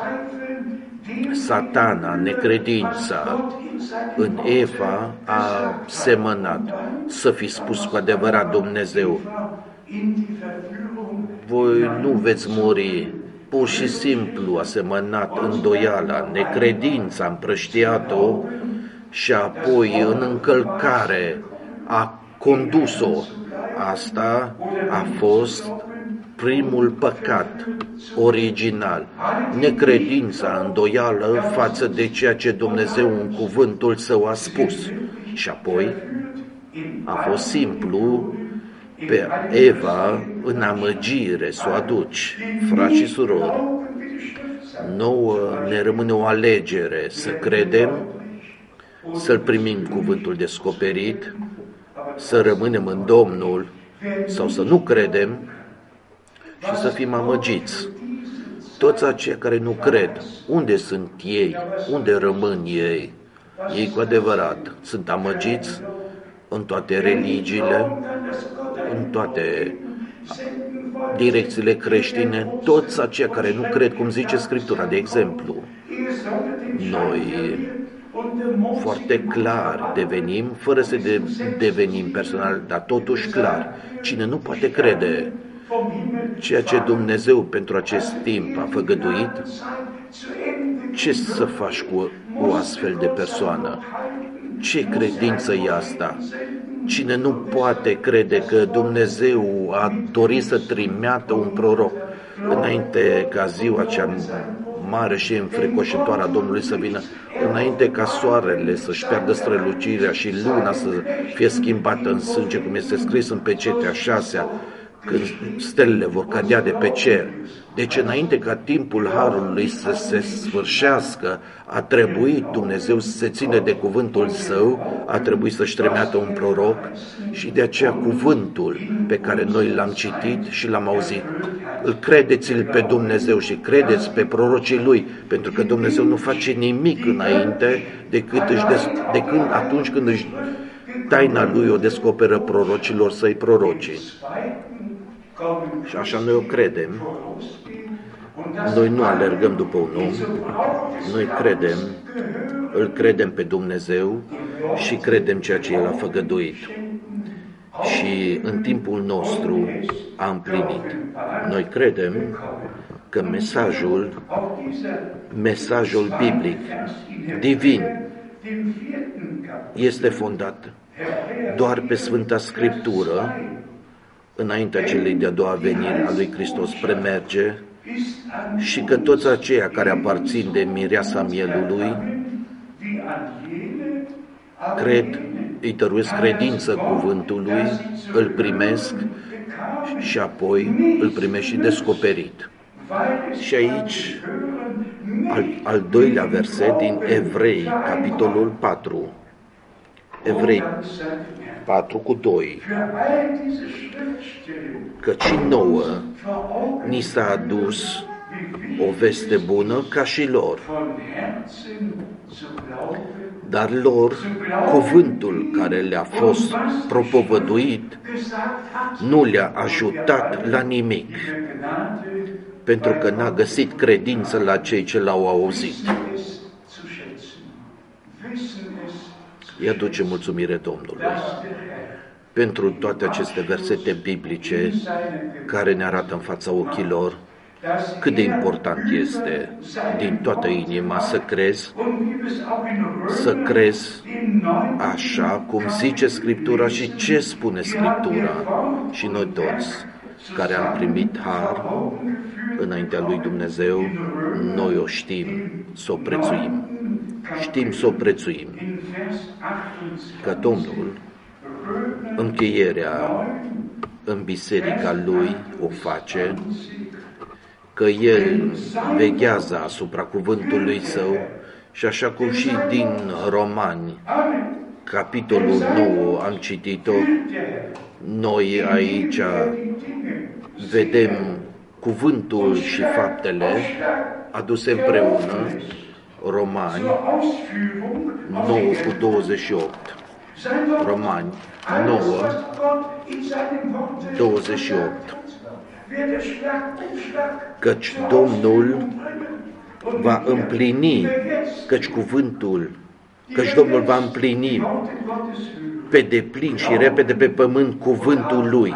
Satana, necredința, în Eva a semănat, să fi spus cu adevărat Dumnezeu, voi nu veți muri, pur și simplu a semănat îndoiala, necredința, a împrăștiat-o și apoi în încălcare a condus-o. Asta a fost primul păcat original, necredința, îndoială față de ceea ce Dumnezeu în cuvântul Său a spus. Și apoi a fost simplu pe Eva în amăgire să o aduci. Frați și surori, nouă ne rămâne o alegere să credem, să-L primim cuvântul descoperit, să rămânem în Domnul sau să nu credem și să fim amăgiți. Toți aceia care nu cred, unde sunt ei? Unde rămân ei? Ei cu adevărat sunt amăgiți în toate religiile, în toate direcțiile creștine, toți aceia care nu cred, cum zice Scriptura, de exemplu. Noi foarte clar devenim, fără să de, devenim personal, dar totuși clar. Cine nu poate crede ceea ce Dumnezeu pentru acest timp a făgăduit, ce să faci cu o astfel de persoană? Ce credință e asta? Cine nu poate crede că Dumnezeu a dorit să trimeată un proroc înainte ca ziua cea mare și înfricoșătoare a Domnului să vină, înainte ca soarele să-și piardă strălucirea și luna să fie schimbată în sânge, cum este scris în Pecetea șasea, când stelele vor cădea de pe cer. Deci înainte ca timpul Harului să se sfârșească, a trebuit Dumnezeu să se ține de cuvântul Său, a trebuit să-și tremeată un proroc și de aceea cuvântul pe care noi l-am citit și l-am auzit, îl credeți-l pe Dumnezeu și credeți pe prorocii Lui, pentru că Dumnezeu nu face nimic înainte decât, își des, decât atunci când își taina Lui o descoperă prorocilor Săi prorocii. Și așa noi o credem. Noi nu alergăm după un om, noi credem, îl credem pe Dumnezeu și credem ceea ce El a făgăduit. Și în timpul nostru a împlinit. Noi credem că mesajul, mesajul biblic, divin, este fondat doar pe Sfânta Scriptură, înaintea celei de-a doua veniri a lui Hristos premerge, și că toți aceia care aparțin de mireasa mielului cred, îi dăruiesc credință cuvântului, îl primesc și apoi îl primesc și descoperit. Și aici, al, al doilea verset din Evrei, capitolul patru. Evrei patru cu doi. Căci nouă ni s-a adus o veste bună ca și lor. Dar lor, cuvântul care le-a fost propovăduit nu le-a ajutat la nimic, pentru că n-a găsit credință la cei ce l-au auzit. Îi aduce mulțumire Domnului pentru toate aceste versete biblice care ne arată în fața ochilor cât de important este din toată inima să crezi, să crezi așa cum zice Scriptura și ce spune Scriptura. Și noi toți care am primit har înaintea lui Dumnezeu, noi o știm să o prețuim. Știm să o prețuim. Că Domnul, încheierea în biserica Lui o face, că El veghează asupra cuvântului Său și așa cum și din Romani, capitolul nouă am citit-o, noi aici vedem cuvântul și faptele aduse împreună, Romani nouă cu douăzeci și opt. Romani nouă, douăzeci și opt. Căci Domnul va împlini, căci cuvântul, căci Domnul va împlini pe deplin și repede pe pământ cuvântul Lui.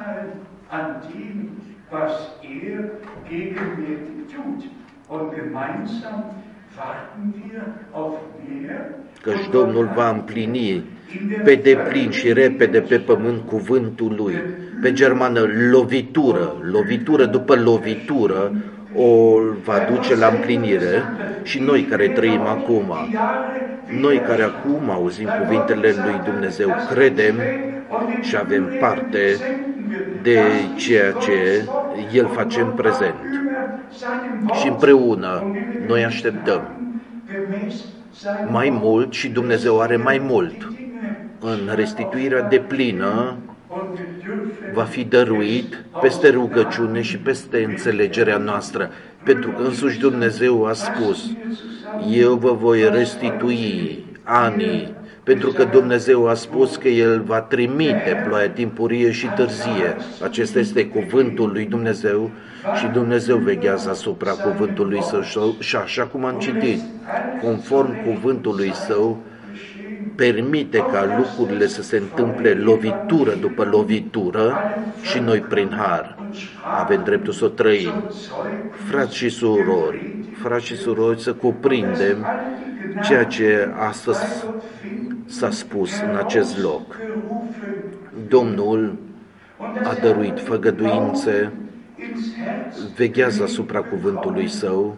Căci Domnul va împlini pe deplin și repede pe pământ cuvântul Lui. Pe germană, lovitură, lovitură după lovitură o va duce la împlinire. Și noi care trăim acum, noi care acum auzim cuvintele lui Dumnezeu, credem și avem parte de ceea ce El face în prezent. Și împreună noi așteptăm mai mult și Dumnezeu are mai mult. În restituirea deplină va fi dăruit peste rugăciune și peste înțelegerea noastră, pentru că însuși Dumnezeu a spus: eu vă voi restitui anii, pentru că Dumnezeu a spus că El va trimite ploaia timpurie și târzie. Acesta este cuvântul lui Dumnezeu și Dumnezeu veghează asupra cuvântului Său și așa cum am citit, conform cuvântului Său, permite ca lucrurile să se întâmple lovitură după lovitură și noi prin har avem dreptul să o trăim. Frați și surori, frați și surori, să cuprindem ceea ce astăzi s-a spus în acest loc. Domnul a dăruit făgăduințe, veghează asupra cuvântului Său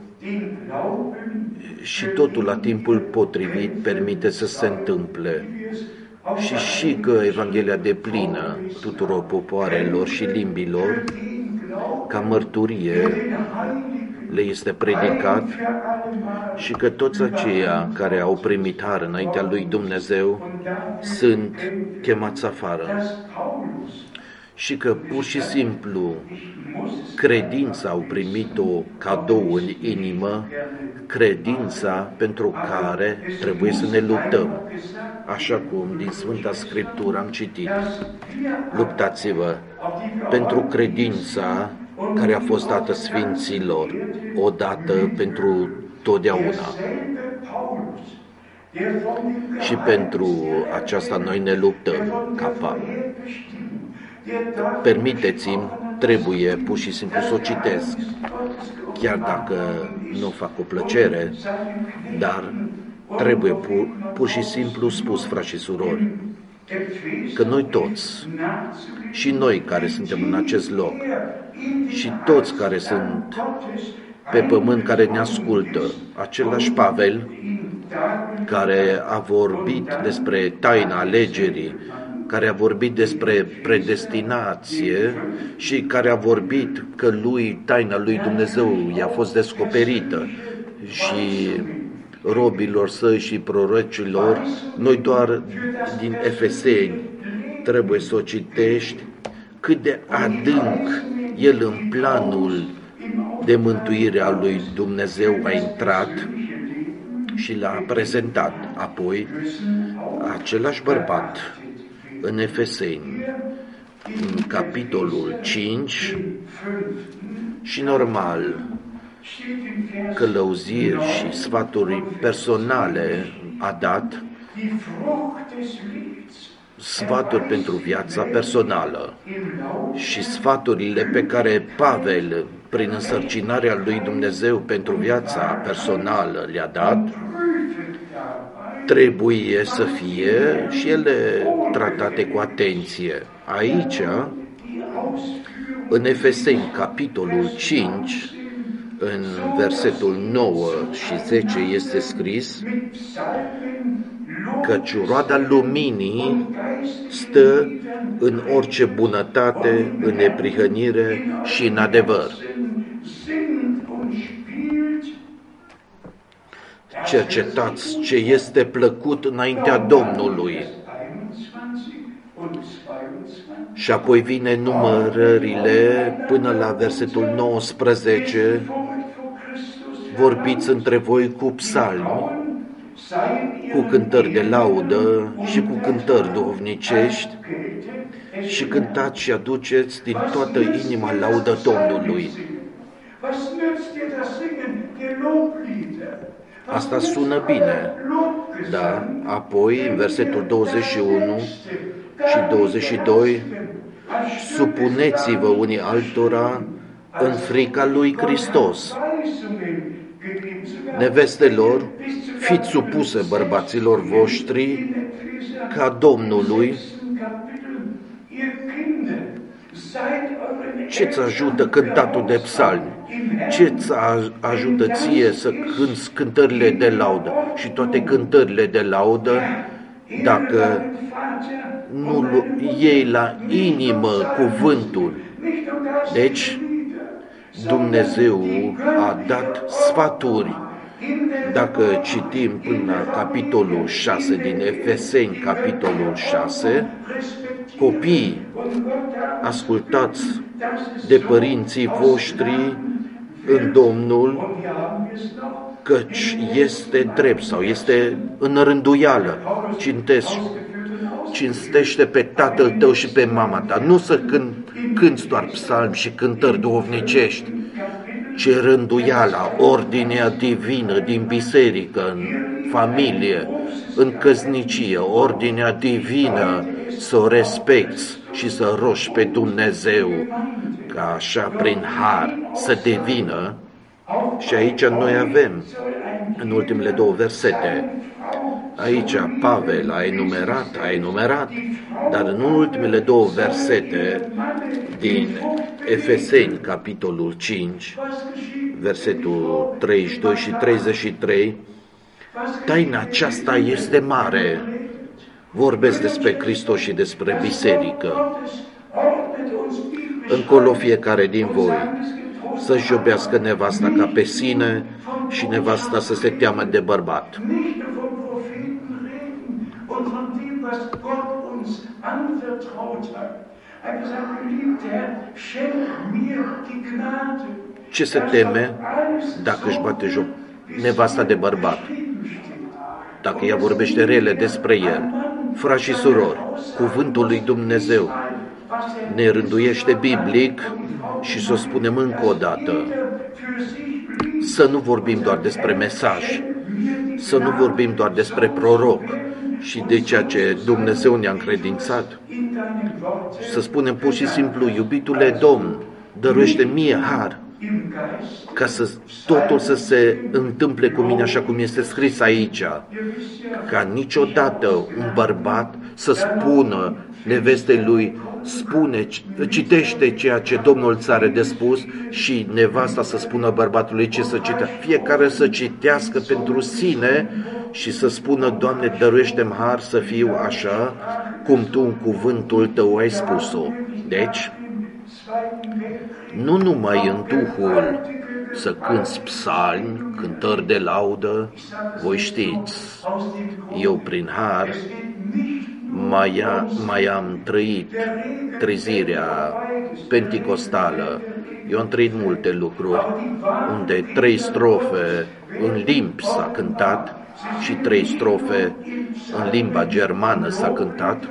și totul la timpul potrivit permite să se întâmple. Și și că Evanghelia deplină tuturor popoarelor și limbilor, ca mărturie, le este predicat și că toți aceia care au primit har înaintea lui Dumnezeu sunt chemați afară. Și că pur și simplu credința au primit-o cadou în inimă, credința pentru care trebuie să ne luptăm. Așa cum din Sfânta Scriptură am citit: luptați-vă pentru credința care a fost dată sfinților, odată pentru totdeauna. Și pentru aceasta noi ne luptăm ca papi. Permiteți-mi, trebuie pur și simplu să o citesc, chiar dacă nu fac o plăcere, dar trebuie pur, pur și simplu spus, frați și surori, că noi toți, și noi care suntem în acest loc, și toți care sunt pe pământ, care ne ascultă, același Pavel, care a vorbit despre taina alegerii, care a vorbit despre predestinație și care a vorbit că lui, taina lui Dumnezeu i-a fost descoperită și robilor săi și prorocilor, noi doar din Efeseni trebuie să o citești cât de adânc el în planul de mântuire a lui Dumnezeu a intrat și l-a prezentat. Apoi, același bărbat în Efeseni, în capitolul cinci, și normal, călăuziri și sfaturi personale a dat, sfaturi pentru viața personală și sfaturile pe care Pavel, prin însărcinarea lui Dumnezeu pentru viața personală, le-a dat, trebuie să fie și ele tratate cu atenție. Aici, în Efeseni, capitolul cinci, în versetul nouă și zece este scris: căci roada luminii stă în orice bunătate, în neprihănire și în adevăr. Cercetați ce este plăcut înaintea Domnului. Și apoi vine numărările până la versetul nouăsprezece. Vorbiți între voi cu psalmi, cu cântări de laudă și cu cântări duhovnicești și cântați și aduceți din toată inima laudă Domnului. Asta sună bine, da? Apoi, în versetul douăzeci și unu și douăzeci și doi, supuneți-vă unii altora în frica lui Hristos. Nevestelor, fiți supuse bărbaților voștri ca Domnului. Ce-ți ajută cântatul de psalmi? Ce-ți ajută ție să cânți cântările de laudă și toate cântările de laudă dacă nu iei la inimă cuvântul? Deci, Dumnezeu a dat sfaturi. Dacă citim până la capitolul șase din Efeseni, capitolul șase, copii, ascultați de părinții voștri în Domnul, căci este drept sau este în rânduială. Cintești, cinstește pe tatăl tău și pe mama ta. Nu să cânți doar psalmi și cântări duhovnicești, ci rânduiala, ordinea divină din biserică, în familie, în căsnicie, ordinea divină să o respecti și să rogi pe Dumnezeu ca așa prin har să devină. Și aici noi avem în ultimele două versete, aici Pavel a enumerat, a enumerat, dar în ultimele două versete din Efeseni, capitolul cinci, versetul treizeci și doi și treizeci și trei, taina aceasta este mare. Vorbesc despre Hristos și despre biserică. Încolo fiecare din voi să-și iubească nevasta ca pe sine și nevasta să se teamă de bărbat. Ce se teme dacă își bate joc nevasta de bărbat? Dacă ea vorbește rele despre el. Frați și surori, cuvântul lui Dumnezeu ne rânduiește biblic și să o spunem încă o dată. Să nu vorbim doar despre mesaj, să nu vorbim doar despre proroc și de ceea ce Dumnezeu ne-a încredințat. Să spunem pur și simplu, iubitule Domn, dăruiește mie har, ca să totul să se întâmple cu mine așa cum este scris aici, ca niciodată un bărbat să spună nevestei lui, spune, citește ceea ce Domnul ți are de spus, și nevasta să spună bărbatului ce să citească. Fiecare să citească pentru sine și să spună, Doamne, dăruiește-mi har să fiu așa cum Tu în cuvântul Tău ai spus-o. Deci, nu numai în Duhul să cânți psalmi, cântări de laudă, voi știți, eu prin har mai, a, mai am trăit trezirea penticostală Eu am trăit multe lucruri unde trei strofe în limbi s-a cântat și trei strofe în limba germană s-a cântat.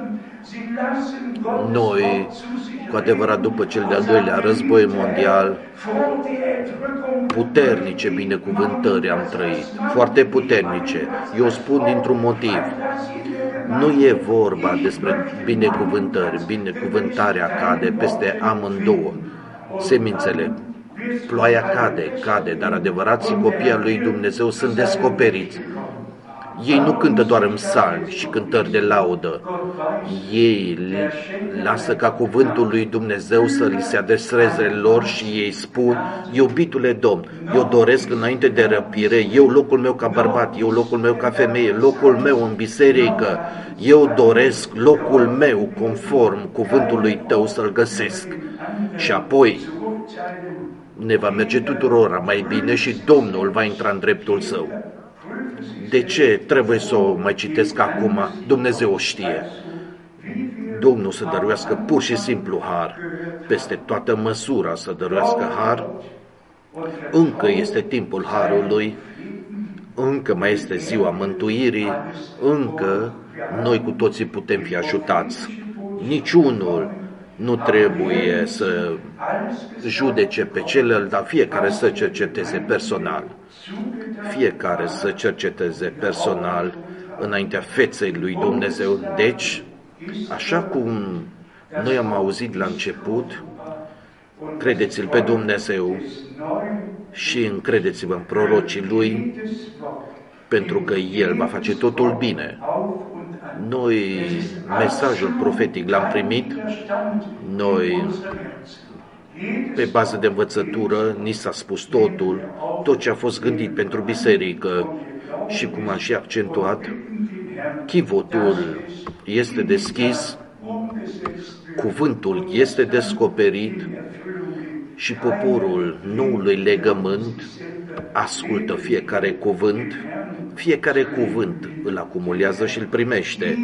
Noi, cu adevărat, după cel de-al doilea război mondial, puternice binecuvântări am trăit, foarte puternice. Eu spun dintr-un motiv. Nu e vorba despre binecuvântări, binecuvântarea cade peste amândouă semințele. Ploaia cade, cade, dar adevărații copii al lui Dumnezeu sunt descoperiți. Ei nu cântă doar în psalmi și cântări de laudă. Ei lasă ca cuvântul lui Dumnezeu să li se adreseze lor și ei spun: iubitule Domn, eu doresc înainte de răpire, eu locul meu ca bărbat, eu locul meu ca femeie, locul meu în biserică, eu doresc locul meu conform cuvântului tău să-l găsesc. Și apoi ne va merge tuturora mai bine și Domnul va intra în dreptul său. De ce trebuie să o mai citesc acum? Dumnezeu o știe. Domnul să dăruiască pur și simplu har, peste toată măsura să dăruiască har. Încă este timpul harului, încă mai este ziua mântuirii, încă noi cu toții putem fi ajutați. Niciunul nu trebuie să judece pe celălalt, dar fiecare să cerceteze personal. Fiecare să cerceteze personal înaintea feței lui Dumnezeu. Deci, așa cum noi am auzit la început, credeți-l pe Dumnezeu și încredeți-vă în prorocii lui, pentru că el va face totul bine. Noi mesajul profetic l-am primit, noi pe bază de învățătură ni s-a spus totul, tot ce a fost gândit pentru biserică și cum am și accentuat, chivotul este deschis, cuvântul este descoperit și poporul noului legământ ascultă fiecare cuvânt, fiecare cuvânt îl acumulează și îl primește.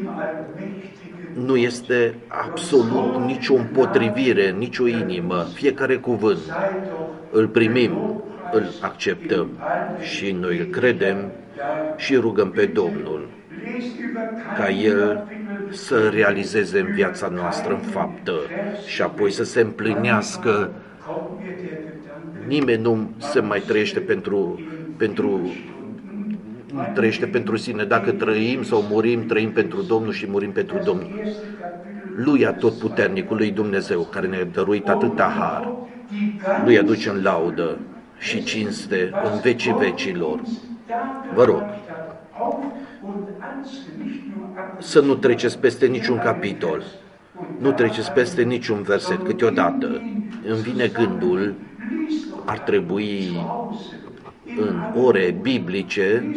Nu este absolut nicio împotrivire, nicio inimă. Fiecare cuvânt îl primim, îl acceptăm și noi îl credem și rugăm pe Domnul ca El să realizeze în viața noastră în faptă și apoi să se împlinească. Nimeni nu se mai trăiește pentru, pentru, trăiește pentru sine. Dacă trăim sau murim, trăim pentru Domnul și murim pentru Domnul. Lui Atotputernicul, lui Dumnezeu, care ne-a dăruit atâta har, lui aducem laudă și cinste în vecii vecilor. Vă rog să nu treceți peste niciun capitol, nu treceți peste niciun verset. Câteodată îmi vine gândul, ar trebui în ore biblice,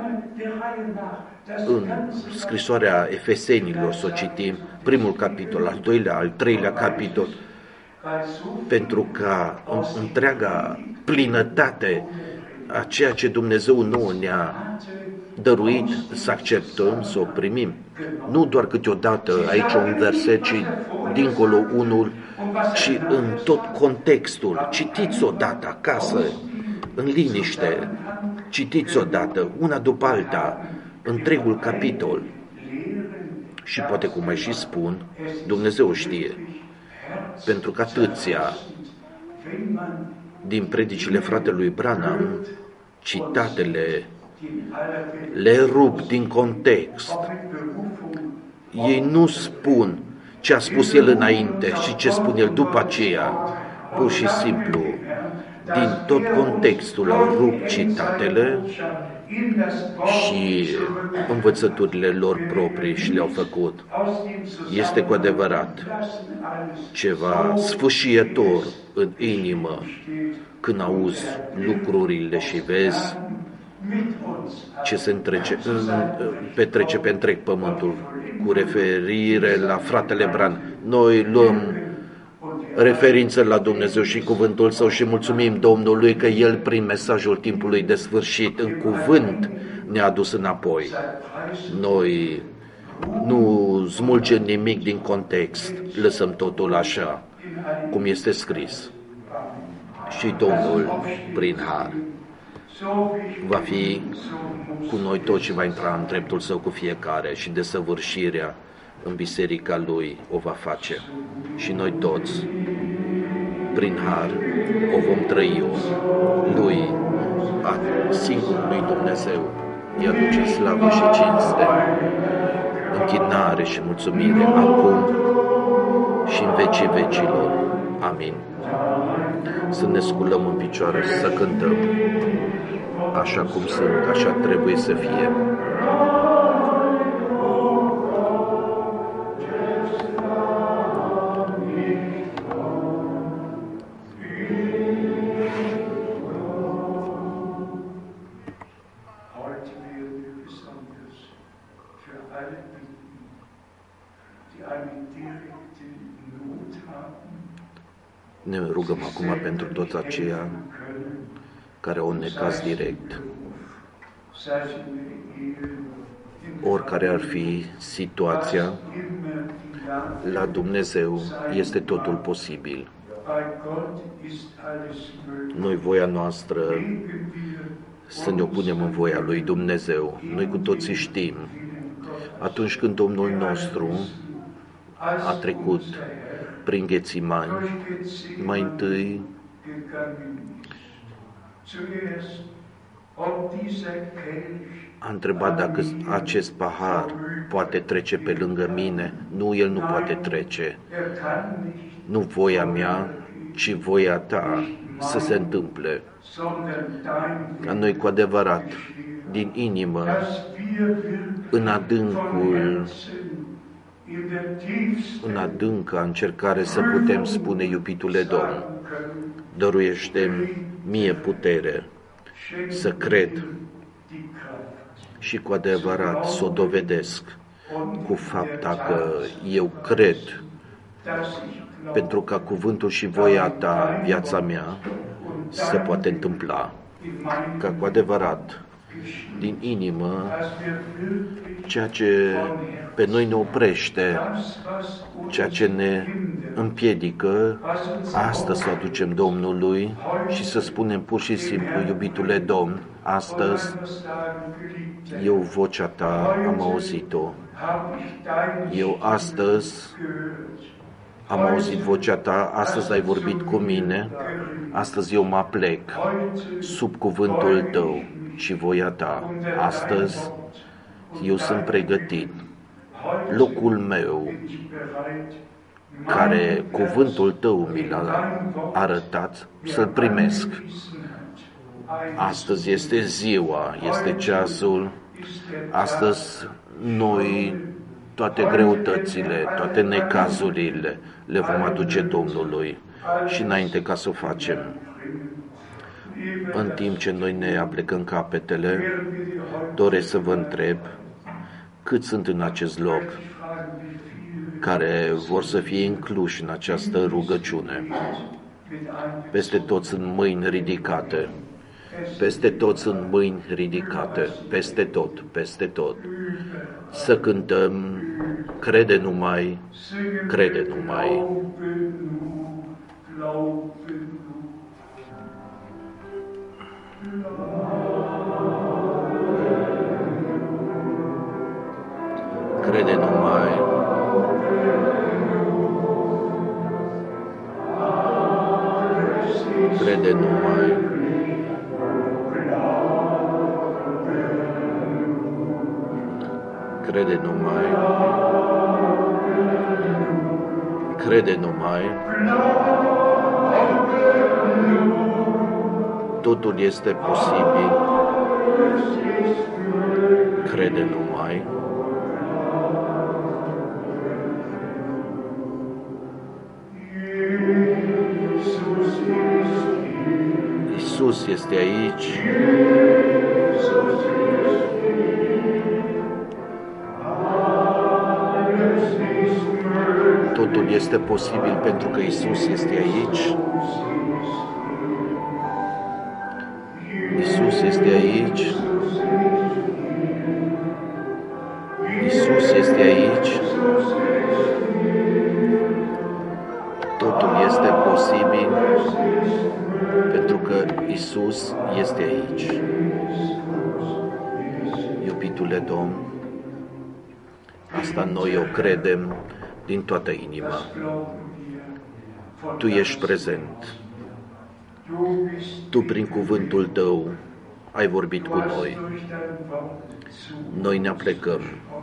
în scrisoarea Efesenilor să o citim, primul capitol, al doilea, al treilea capitol, pentru ca întreaga plinătate a ceea ce Dumnezeu nouă ne-a dăruit să acceptăm, să o primim. Nu doar câteodată aici un verset, ci dincolo unul, ci în tot contextul. Citiți odată acasă, în liniște, citiți odată, una după alta, întregul capitol. Și poate, cum mai și spun, Dumnezeu știe, pentru că atâția din predicile fratelui Branham, citatele le rup din context. Ei nu spun ce a spus el înainte și ce spune el după aceea. Pur și simplu, din tot contextul au rupt citatele și învățăturile lor proprii și le-au făcut. Este cu adevărat ceva sfâșietor în inimă când auzi lucrurile și vezi ce se întrece, petrece pe întreg pământul cu referire la fratele Bran. Noi luăm referință la Dumnezeu și cuvântul Său și mulțumim Domnului că El, prin mesajul timpului de sfârșit, în cuvânt ne-a adus înapoi. Noi nu smulgem nimic din context, lăsăm totul așa, cum este scris. Și Domnul, prin har, va fi cu noi toți și va intra în dreptul său cu fiecare și desăvârșirea în biserica lui o va face. Și noi toți, prin har, o vom trăi-o. Lui, a singurului Dumnezeu, îi aduce slavă și cinste, închinare și mulțumire, acum și în vecii vecilor. Amin. Să ne sculăm în picioare și să cântăm. Așa cum sunt, așa trebuie să fie. Ne rugăm acum pentru toți aceia care au un necaz direct. Oricare ar fi situația, la Dumnezeu este totul posibil. Noi, voia noastră, să ne opunem în voia lui Dumnezeu. Noi cu toții știm, atunci când Domnul nostru a trecut prin Ghețimani, mai întâi a întrebat dacă acest pahar poate trece pe lângă mine. Nu, el nu poate trece. Nu voia mea, ci voia ta să se întâmple. Ca noi cu adevărat, din inimă, în adâncul, în adânca încercare să putem spune: iubitule Domn, dăruiește-mi mie putere să cred și cu adevărat să o dovedesc cu fapta că eu cred, pentru ca cuvântul și voia ta în viața mea se poate întâmpla, ca cu adevărat, din inimă, ceea ce pe noi ne oprește, ceea ce ne împiedică, astăzi să aducem Domnului și să spunem pur și simplu: iubitule Domn, astăzi eu vocea ta am auzit-o. Eu astăzi am auzit vocea ta, astăzi ai vorbit cu mine, astăzi eu mă aplec sub cuvântul tău și voia ta. Astăzi eu sunt pregătit. Locul meu, care cuvântul tău mi l-a arătat, să-l primesc. Astăzi este ziua, este ceasul. Astăzi noi toate greutățile, toate necazurile le vom aduce Domnului. Și înainte ca să o facem, în timp ce noi ne aplecăm capetele, doresc să vă întreb cât sunt în acest loc care vor să fie incluși în această rugăciune. Peste toți sunt mâini ridicate. Peste toți sunt mâini ridicate. Peste tot, peste tot. Să cântăm: crede numai, crede numai. Crede numai. Crede numai. Crede numai. Crede numai. Totul este posibil. Crede numai. Iisus este aici. Totul este posibil pentru că Iisus este aici. Iisus este aici. Iisus este aici. Totul este posibil Iisus este aici. Iubitule Domn, asta noi o credem din toată inima. Tu ești prezent. Tu, prin cuvântul Tău, ai vorbit cu noi. Noi ne aplecăm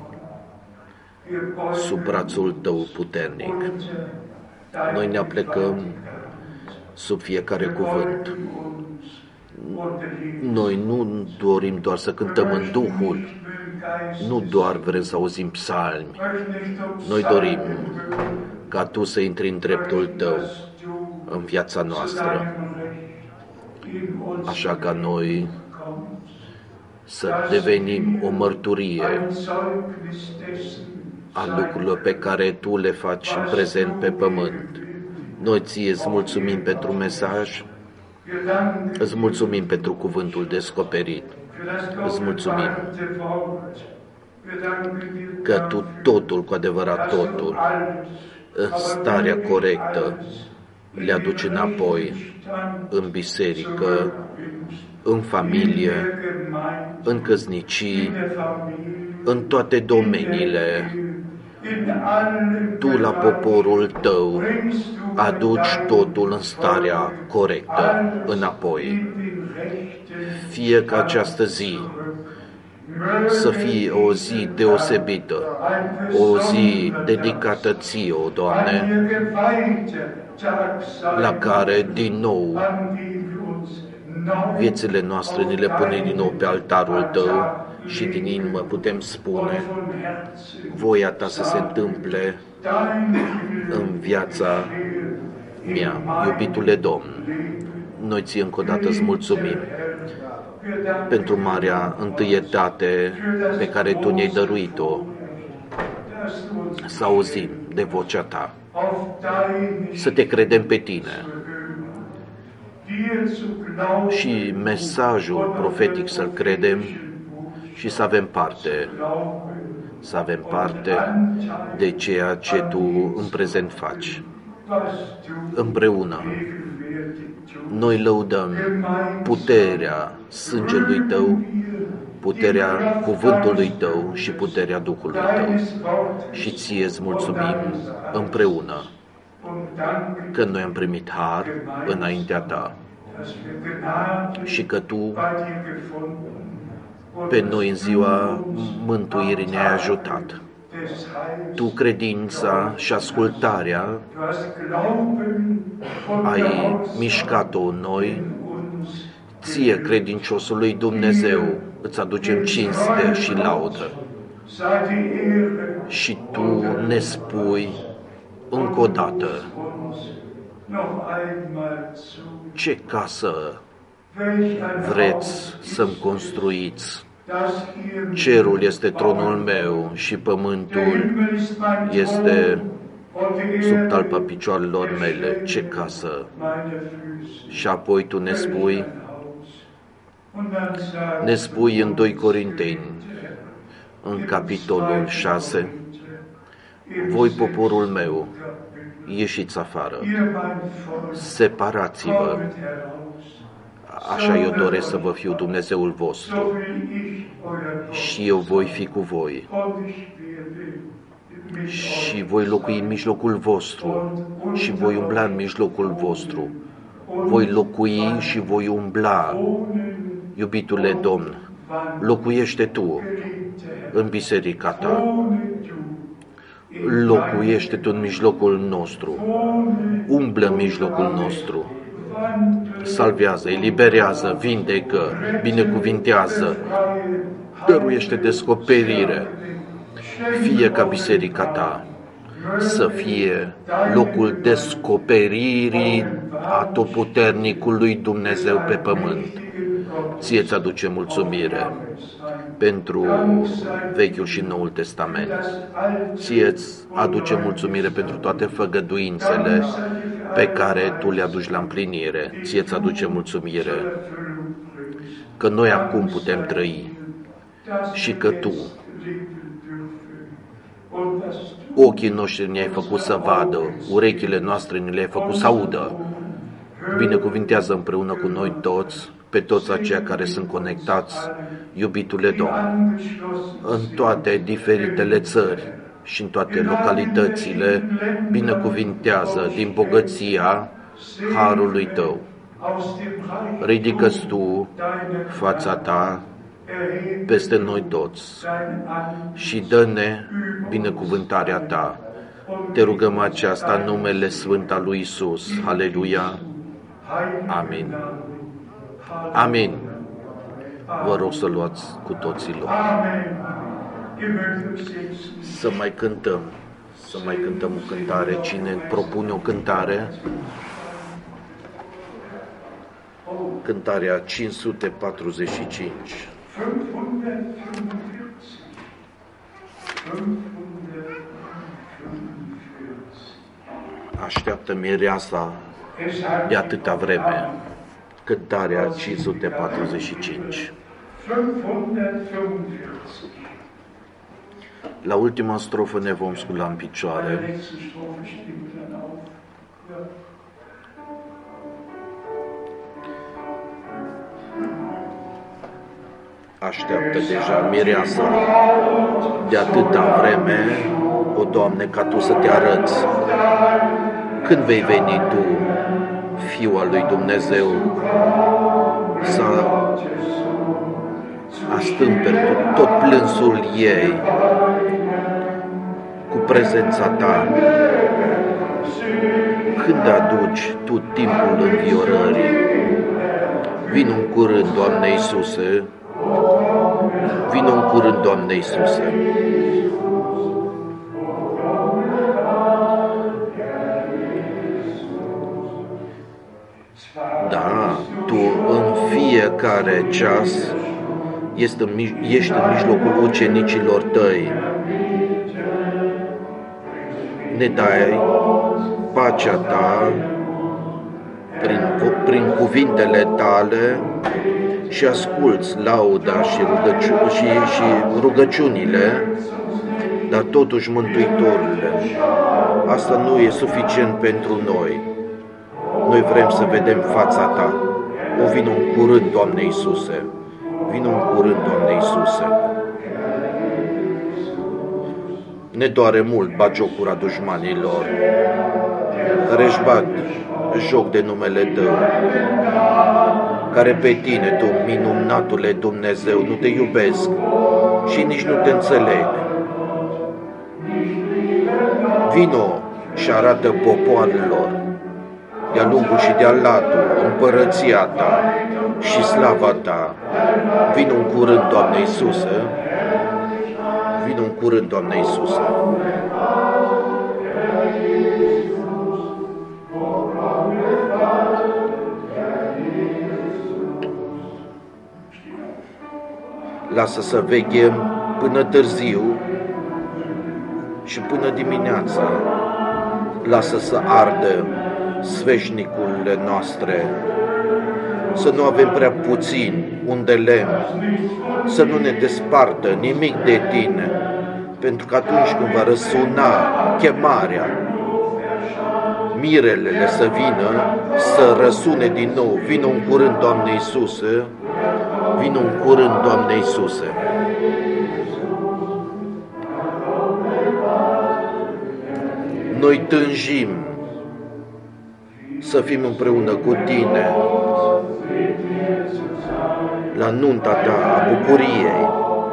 sub brațul Tău puternic. Noi ne aplecăm sub fiecare cuvânt. Noi nu dorim doar să cântăm în Duhul, nu doar vrem să auzim psalmi. Noi dorim ca Tu să intri în dreptul Tău în viața noastră, așa ca noi să devenim o mărturie a lucrurilor pe care Tu le faci în prezent pe pământ. Noi Ție îți mulțumim pentru mesaj, îți mulțumim pentru cuvântul descoperit, îți mulțumim că Tu totul, cu adevărat totul, în starea corectă, le aduci înapoi în biserică, în familie, în căsnicii, în toate domeniile. Tu, la poporul Tău, aduci totul în starea corectă înapoi. Fie ca această zi să fie o zi deosebită, o zi dedicată Ție, o Doamne, la care din nou viețile noastre ne le pune din nou pe altarul Tău și din inimă putem spune voia Ta să se întâmple în viața mea. Iubitule Domn, noi Ție încă o dată îți mulțumim pentru marea întâietate pe care Tu ne-ai dăruit-o, să auzim de vocea Ta, să Te credem pe Tine și mesajul profetic să-l credem și să avem parte, să avem parte de ceea ce Tu în prezent faci. Împreună noi lăudăm puterea sângelui Tău, puterea cuvântului Tău și puterea Duhului Tău. Și Ție îți mulțumim împreună că noi am primit har înaintea Ta și că Tu pe noi în ziua mântuirii ne-ai ajutat. Tu, credința și ascultarea, ai mișcat-o în noi. Ție, credinciosului Dumnezeu, îți aducem cinste și laudă. Și Tu ne spui încă o dată ce casă vreți să-mi construiți. Cerul este tronul meu și pământul este sub talpa picioarelor mele. Ce casă! Și apoi Tu ne spui, ne spui în doi Corinteni, în capitolul șase, voi, poporul meu, ieșiți afară, separați-vă, așa eu doresc să vă fiu Dumnezeul vostru și eu voi fi cu voi și voi locui în mijlocul vostru și voi umbla în mijlocul vostru. Voi locui și voi umbla. Iubitule Domn, locuiește Tu în biserica Ta. Locuiește Tu în mijlocul nostru. Umblă în mijlocul nostru. Salvează, eliberează, vindecă, binecuvintează, dăruiește descoperire. Fie ca biserica Ta să fie locul descoperirii atotputernicului Dumnezeu pe pământ. Ție îți aduce mulțumire pentru Vechiul și Noul Testament. Ție îți aduce mulțumire pentru toate făgăduințele pe care Tu le aduci la împlinire. Ție îți aduce mulțumire că noi acum putem trăi și că Tu, ochii noștri ne-ai făcut să vadă, urechile noastre ne le-ai făcut să audă. Binecuvintează împreună cu noi toți pe toți aceia care sunt conectați, iubitule Domn, în toate diferitele țări și în toate localitățile, binecuvintează din bogăția harului Tău. Ridică-ți Tu fața Ta peste noi toți și dă-ne binecuvântarea Ta. Te rugăm aceasta în numele Sfânt al lui Iisus. Aleluia. Amin. Amin. Vă rog să luați cu toții loc. Să mai cântăm. Să mai cântăm o cântare. Cine propune o cântare? Cântarea cinci sute patruzeci și cinci. Așteaptă mireasa de atâta vreme. Cântarea cinci sute patruzeci și cinci. La ultima strofă ne vom scula în picioare. Așteaptă deja mireasa de atâta vreme, o Doamne, ca Tu să Te arăți. Când vei veni Tu, Fiul al lui Dumnezeu, să astâmperi tot plânsul ei cu prezența Ta? Când aduci Tu timpul înviorării? Vino în curând, Doamne Iisuse, vino în curând, Doamne Iisuse. Da, Tu în fiecare ceas ești în, ești în mijlocul ucenicilor Tăi. Ne dai pacea Ta prin, prin cuvintele Tale și asculți lauda și, rugăciu- și, și rugăciunile, dar totuși, Mântuitorule, asta nu e suficient pentru noi. Noi vrem să vedem fața Ta. O vino în curând, Doamne Iisuse. Vino în curând, Doamne Iisuse. Ne doare mult bagiocura dușmanilor, care își bat joc de numele Tău, care pe Tine, Tu, minunatule Dumnezeu, nu Te iubesc și nici nu Te înțeleg. Vino și arată popoarelor de-a lungul și de-a latul împărăția Ta și slava Ta. Vino în curând, Doamne Iisuse. Vino în curând, Doamne Iisuse. Lasă să veghem până târziu și până dimineața. Lasă să ardă sfeșnicurile noastre, să nu avem prea puțin un de lemn, să nu ne despartă nimic de Tine, pentru că atunci când va răsuna chemarea, mirelele să vină, să răsune din nou. Vino în curând, Doamne Iisuse, vino în curând, Doamne Iisuse. Noi tânjim să fim împreună cu Tine la nunta Ta a bucuriei.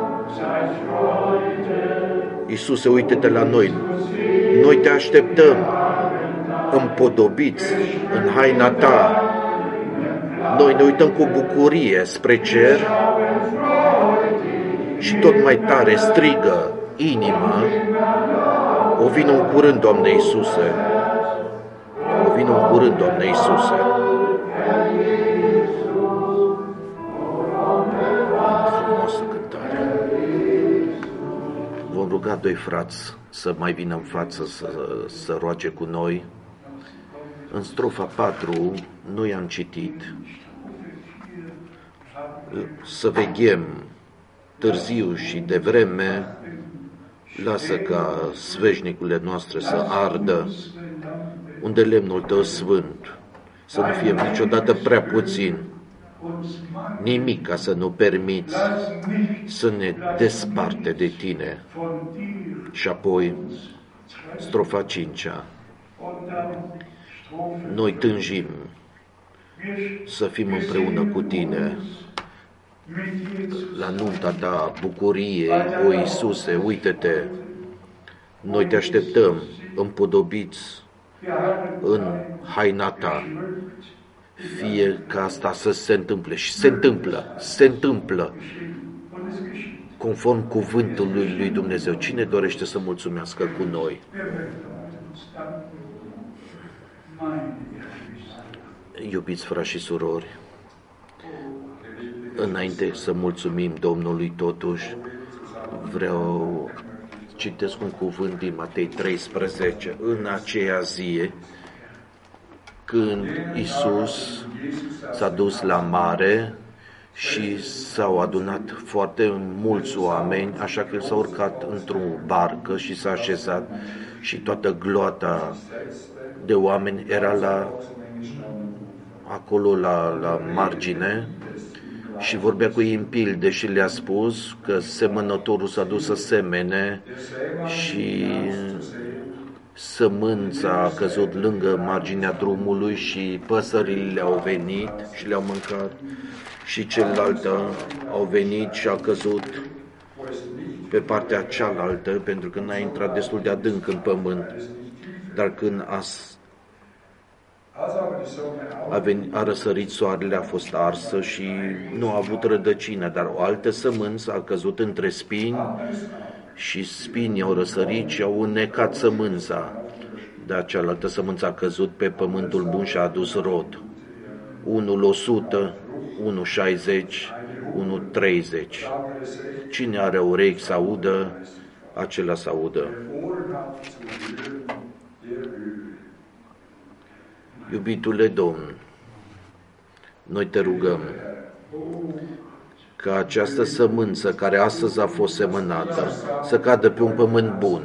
Iisuse, uite-te la noi. Noi Te așteptăm împodobiți în haina Ta. Noi ne uităm cu bucurie spre cer și tot mai tare strigă inima: o vino în curând, Doamne Iisuse. O vino în curând, Doamne Iisuse. Frumoasă cântare. Vom ruga doi frați să mai vină în față să, să roage cu noi. În strofa patru nu i-am citit. Să veghem târziu și devreme, lasă ca sfeșnicurile noastre să ardă, unde lemnul Tău sfânt, să nu fie niciodată prea puțin. nimic ca să nu permiți să ne desparte de tine. Și apoi, strofa cincea, noi tânjim să fim împreună cu tine la nunta ta, bucurie, o Iisuse, uite-te, noi te așteptăm împodobiți în haina ta, fie ca asta să se întâmple. Și se întâmplă, se întâmplă, conform cuvântului lui Dumnezeu. Cine dorește să mulțumească cu noi? Iubiți frați și surori, înainte să mulțumim Domnului totuși, vreau citesc un cuvânt din Matei treisprezece. În aceea zi, când Iisus s-a dus la mare și s-au adunat foarte mulți oameni, așa că el s-a urcat într-o barcă și s-a așezat și toată gloata de oameni era la, acolo la, la margine și vorbea cu ei în pilde și le-a spus că semănătorul s-a dus să semene și sămânța a căzut lângă marginea drumului și păsările au venit și le-au mâncat și celălalt au venit și a căzut pe partea cealaltă pentru că n-a intrat destul de adânc în pământ. Dar când a, a, venit, a răsărit soarele, a fost arsă și nu a avut rădăcină, dar o altă sămânță a căzut între spini și spinii au răsărit și au înnecat sămânța. Dar cealaltă sămânță a căzut pe pământul bun și a adus rod. Unul o sută, unul șaizeci, unul treizeci. Cine are urechi să audă, acela să audă. Iubitule Domn, noi te rugăm ca această sămânță care astăzi a fost semănată să cadă pe un pământ bun,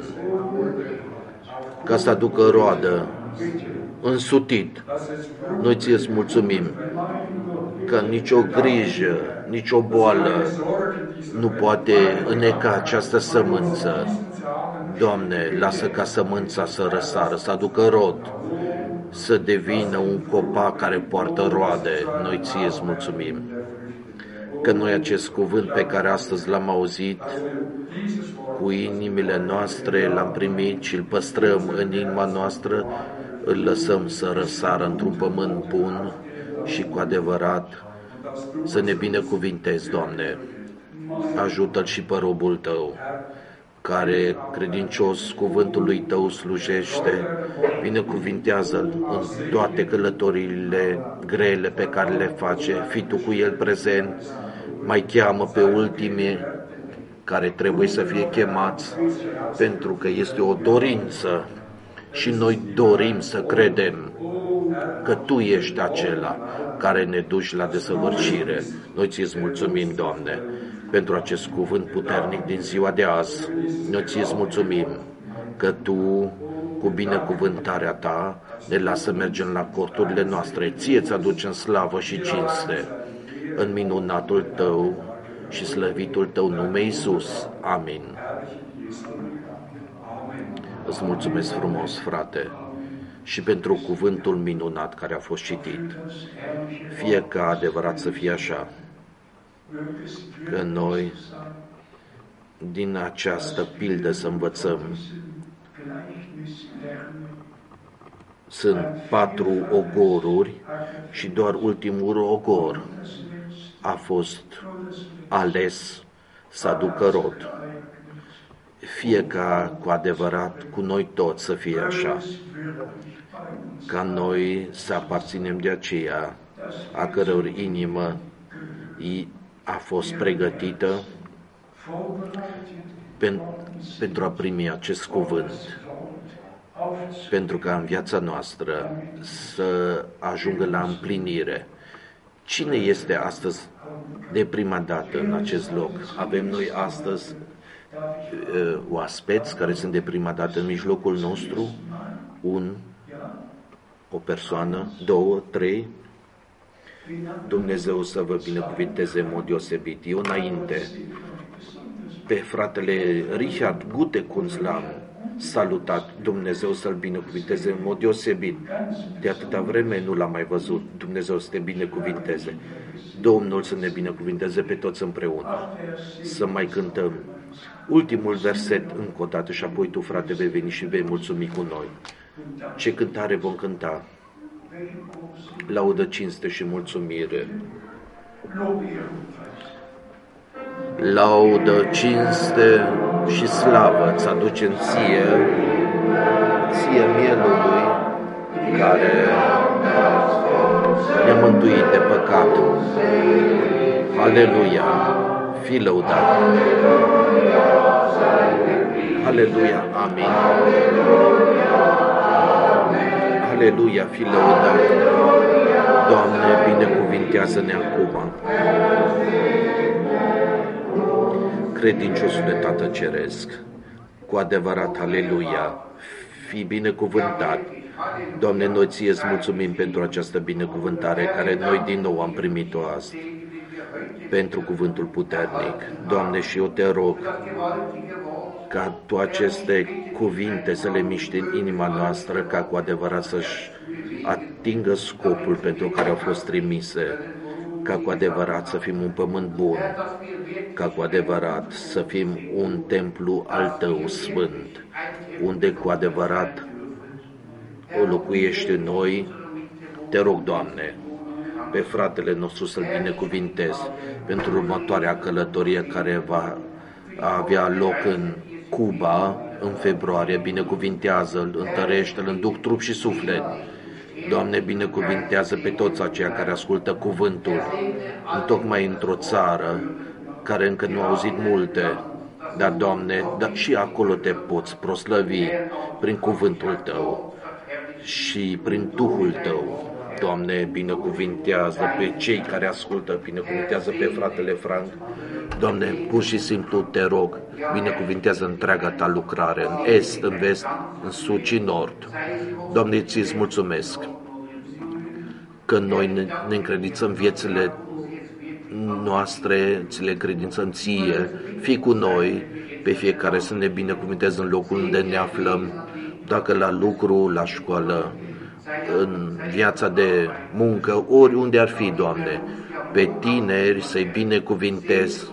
ca să aducă roadă, însutit. Noi ție-ți mulțumim că nicio grijă, nicio boală nu poate înneca această sămânță. Doamne, lasă ca sămânța să răsară, să aducă rod, să devină un copac care poartă roade. Noi ție-ți mulțumim că noi acest cuvânt pe care astăzi l-am auzit, cu inimile noastre l-am primit și îl păstrăm în inima noastră, îl lăsăm să răsară într-un pământ bun și cu adevărat să ne binecuvintezi, Doamne. Ajută-l și pe robul Tău, care credincios cuvântului Tău slujește, binecuvintează-l în toate călătoriile grele pe care le face, fii Tu cu el prezent, mai cheamă pe ultimii care trebuie să fie chemați, pentru că este o dorință și noi dorim să credem că Tu ești acela care ne duci la desăvârșire. Noi Ți-ți mulțumim, Doamne, pentru acest cuvânt puternic din ziua de azi. Noi Ți-ți mulțumim că Tu, cu binecuvântarea Ta, ne lasă mergem la corturile noastre. Ție-ți aducem slavă și cinste în minunatul Tău și slăvitul Tău nume, Iisus. Amin. Îți mulțumesc frumos, frate, și pentru cuvântul minunat care a fost citit. Fie ca adevărat să fie așa, că noi din această pildă să învățăm. Sunt patru ogoruri și doar ultimul ogor a fost ales să aducă rod. Fie ca cu adevărat cu noi toți să fie așa, ca noi să aparținem de aceea a căror inimă a fost pregătită pentru a primi acest cuvânt, pentru ca în viața noastră să ajungă la împlinire. Cine este astăzi de prima dată în acest loc? Avem noi astăzi uh, oaspeți care sunt de prima dată în mijlocul nostru, un, o persoană, două, trei. Dumnezeu să vă binecuvinteze în mod deosebit. Eu înainte, pe fratele Richard Gutekunz l-am salutat. Dumnezeu să-l binecuvinteze în mod deosebit. De atâta vreme nu l-am mai văzut. Dumnezeu să te binecuvinteze. Domnul să ne binecuvinteze pe toți împreună. Să mai cântăm ultimul verset încă o dată și apoi tu, frate, vei veni și vei mulțumi cu noi. Ce cântare vom cânta? Laudă, cinste și mulțumire. Laudă, cinste și slavă îți aducem ție, ție mielului care ne-a mântuit de păcat. Aleluia, fii lăudat. Aleluia, amin. Aleluia, fii lăudat. Doamne, binecuvintează-ne acum. Credinciosule Tată Ceresc, cu adevărat, aleluia, fii binecuvântat. Doamne, noi ție îți mulțumim pentru această binecuvântare care noi din nou am primit-o azi, pentru cuvântul puternic. Doamne, și eu te rog ca tu aceste cuvinte să le miști în inima noastră, ca cu adevărat să-și atingă scopul pentru care au fost trimise, ca cu adevărat să fim un pământ bun, ca cu adevărat să fim un templu al Tău sfânt, unde cu adevărat o locuiești în noi. Te rog, Doamne, pe fratele nostru să-l binecuvintez pentru următoarea călătorie care va avea loc în Cuba în februarie. Binecuvintează-l, întărește-l în duh, trup și suflet. Doamne, binecuvintează pe toți aceia care ascultă cuvântul, întocmai într-o țară care încă nu a auzit multe, dar, Doamne, dar și acolo te poți proslăvi prin cuvântul Tău și prin Duhul Tău. Doamne, binecuvintează pe cei care ascultă, binecuvintează pe fratele Frank. Doamne, pur și simplu te rog, binecuvintează întreaga Ta lucrare, în est, în vest, în sud și nord. Doamne, ți-ți mulțumesc că noi ne, ne încredințăm viețile noastre, ți le încredințăm ție, fii cu noi, pe fiecare să ne binecuvintezi în locul unde ne aflăm, dacă la lucru, la școală, în viața de muncă, oriunde ar fi, Doamne, pe tineri să-i binecuvintezi,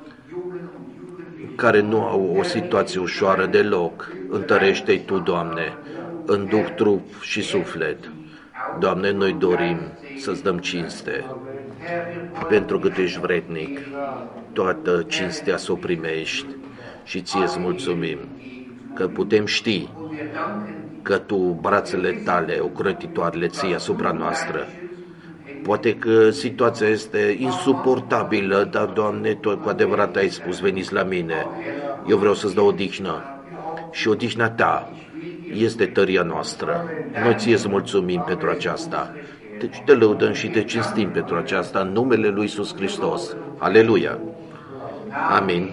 care nu au o situație ușoară deloc. Întărește-i Tu, Doamne, în duh, trup și suflet. Doamne, noi dorim să-ți dăm cinste, pentru că Tu ești vrednic, toată cinstea să o primești și ție-ți mulțumim că putem ști că Tu, brațele Tale, ocrotitoare, le ții asupra noastră. Poate că situația este insuportabilă, dar, Doamne, Tu cu adevărat ai spus, veniți la mine, eu vreau să-ți dau odihnă și odihna Ta este tăria noastră. Noi ție să mulțumim pentru aceasta. Deci te lăudăm și te cinstim pentru aceasta în numele Lui Iisus Hristos. Aleluia! Amin!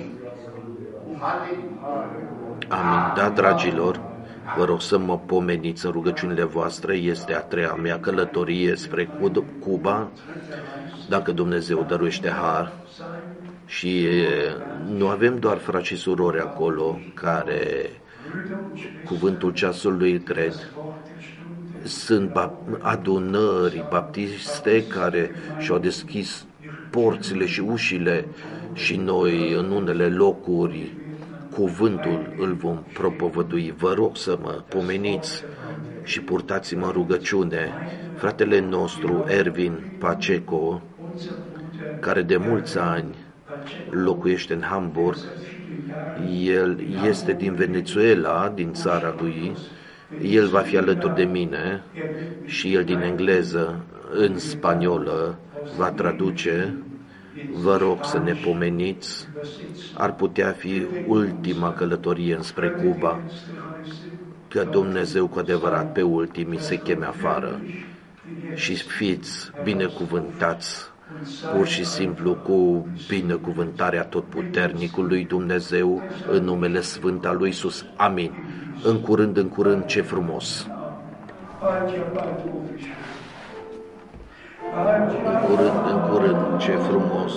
Amin! Da, dragilor, vă rog să mă pomeniți în rugăciunile voastre. Este a treia mea călătorie spre Cuba, dacă Dumnezeu dăruiește har. Și nu avem doar frați și surori acolo care cuvântul ceasului îl cred. Sunt adunări baptiste care și-au deschis porțile și ușile și noi în unele locuri cuvântul îl vom propovădui. Vă rog să mă pomeniți și purtați-mă în rugăciune. Fratele nostru, Ervin Pacheco, care de mulți ani locuiește în Hamburg, el este din Venezuela, din țara lui, el va fi alături de mine și el din engleză în spaniolă va traduce. Vă rog să ne pomeniți, ar putea fi ultima călătorie înspre Cuba, că Dumnezeu cu adevărat pe ultimii se cheme afară și fiți binecuvântați pur și simplu cu binecuvântarea totputernicului Dumnezeu în numele sfânt al lui Iisus. Amin. În curând, în curând, ce frumos! În curând, în curând, ce frumos.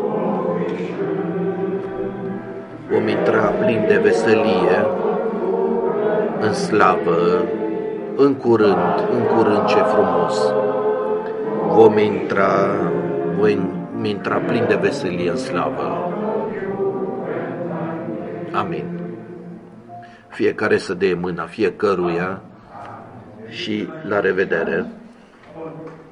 Vom intra plin de veselie în slavă. În curând, în curând, ce frumos. Vom intra, vom intra plin de veselie în slavă. Amin. Fiecare să dea mâna fiecăruia și la revedere.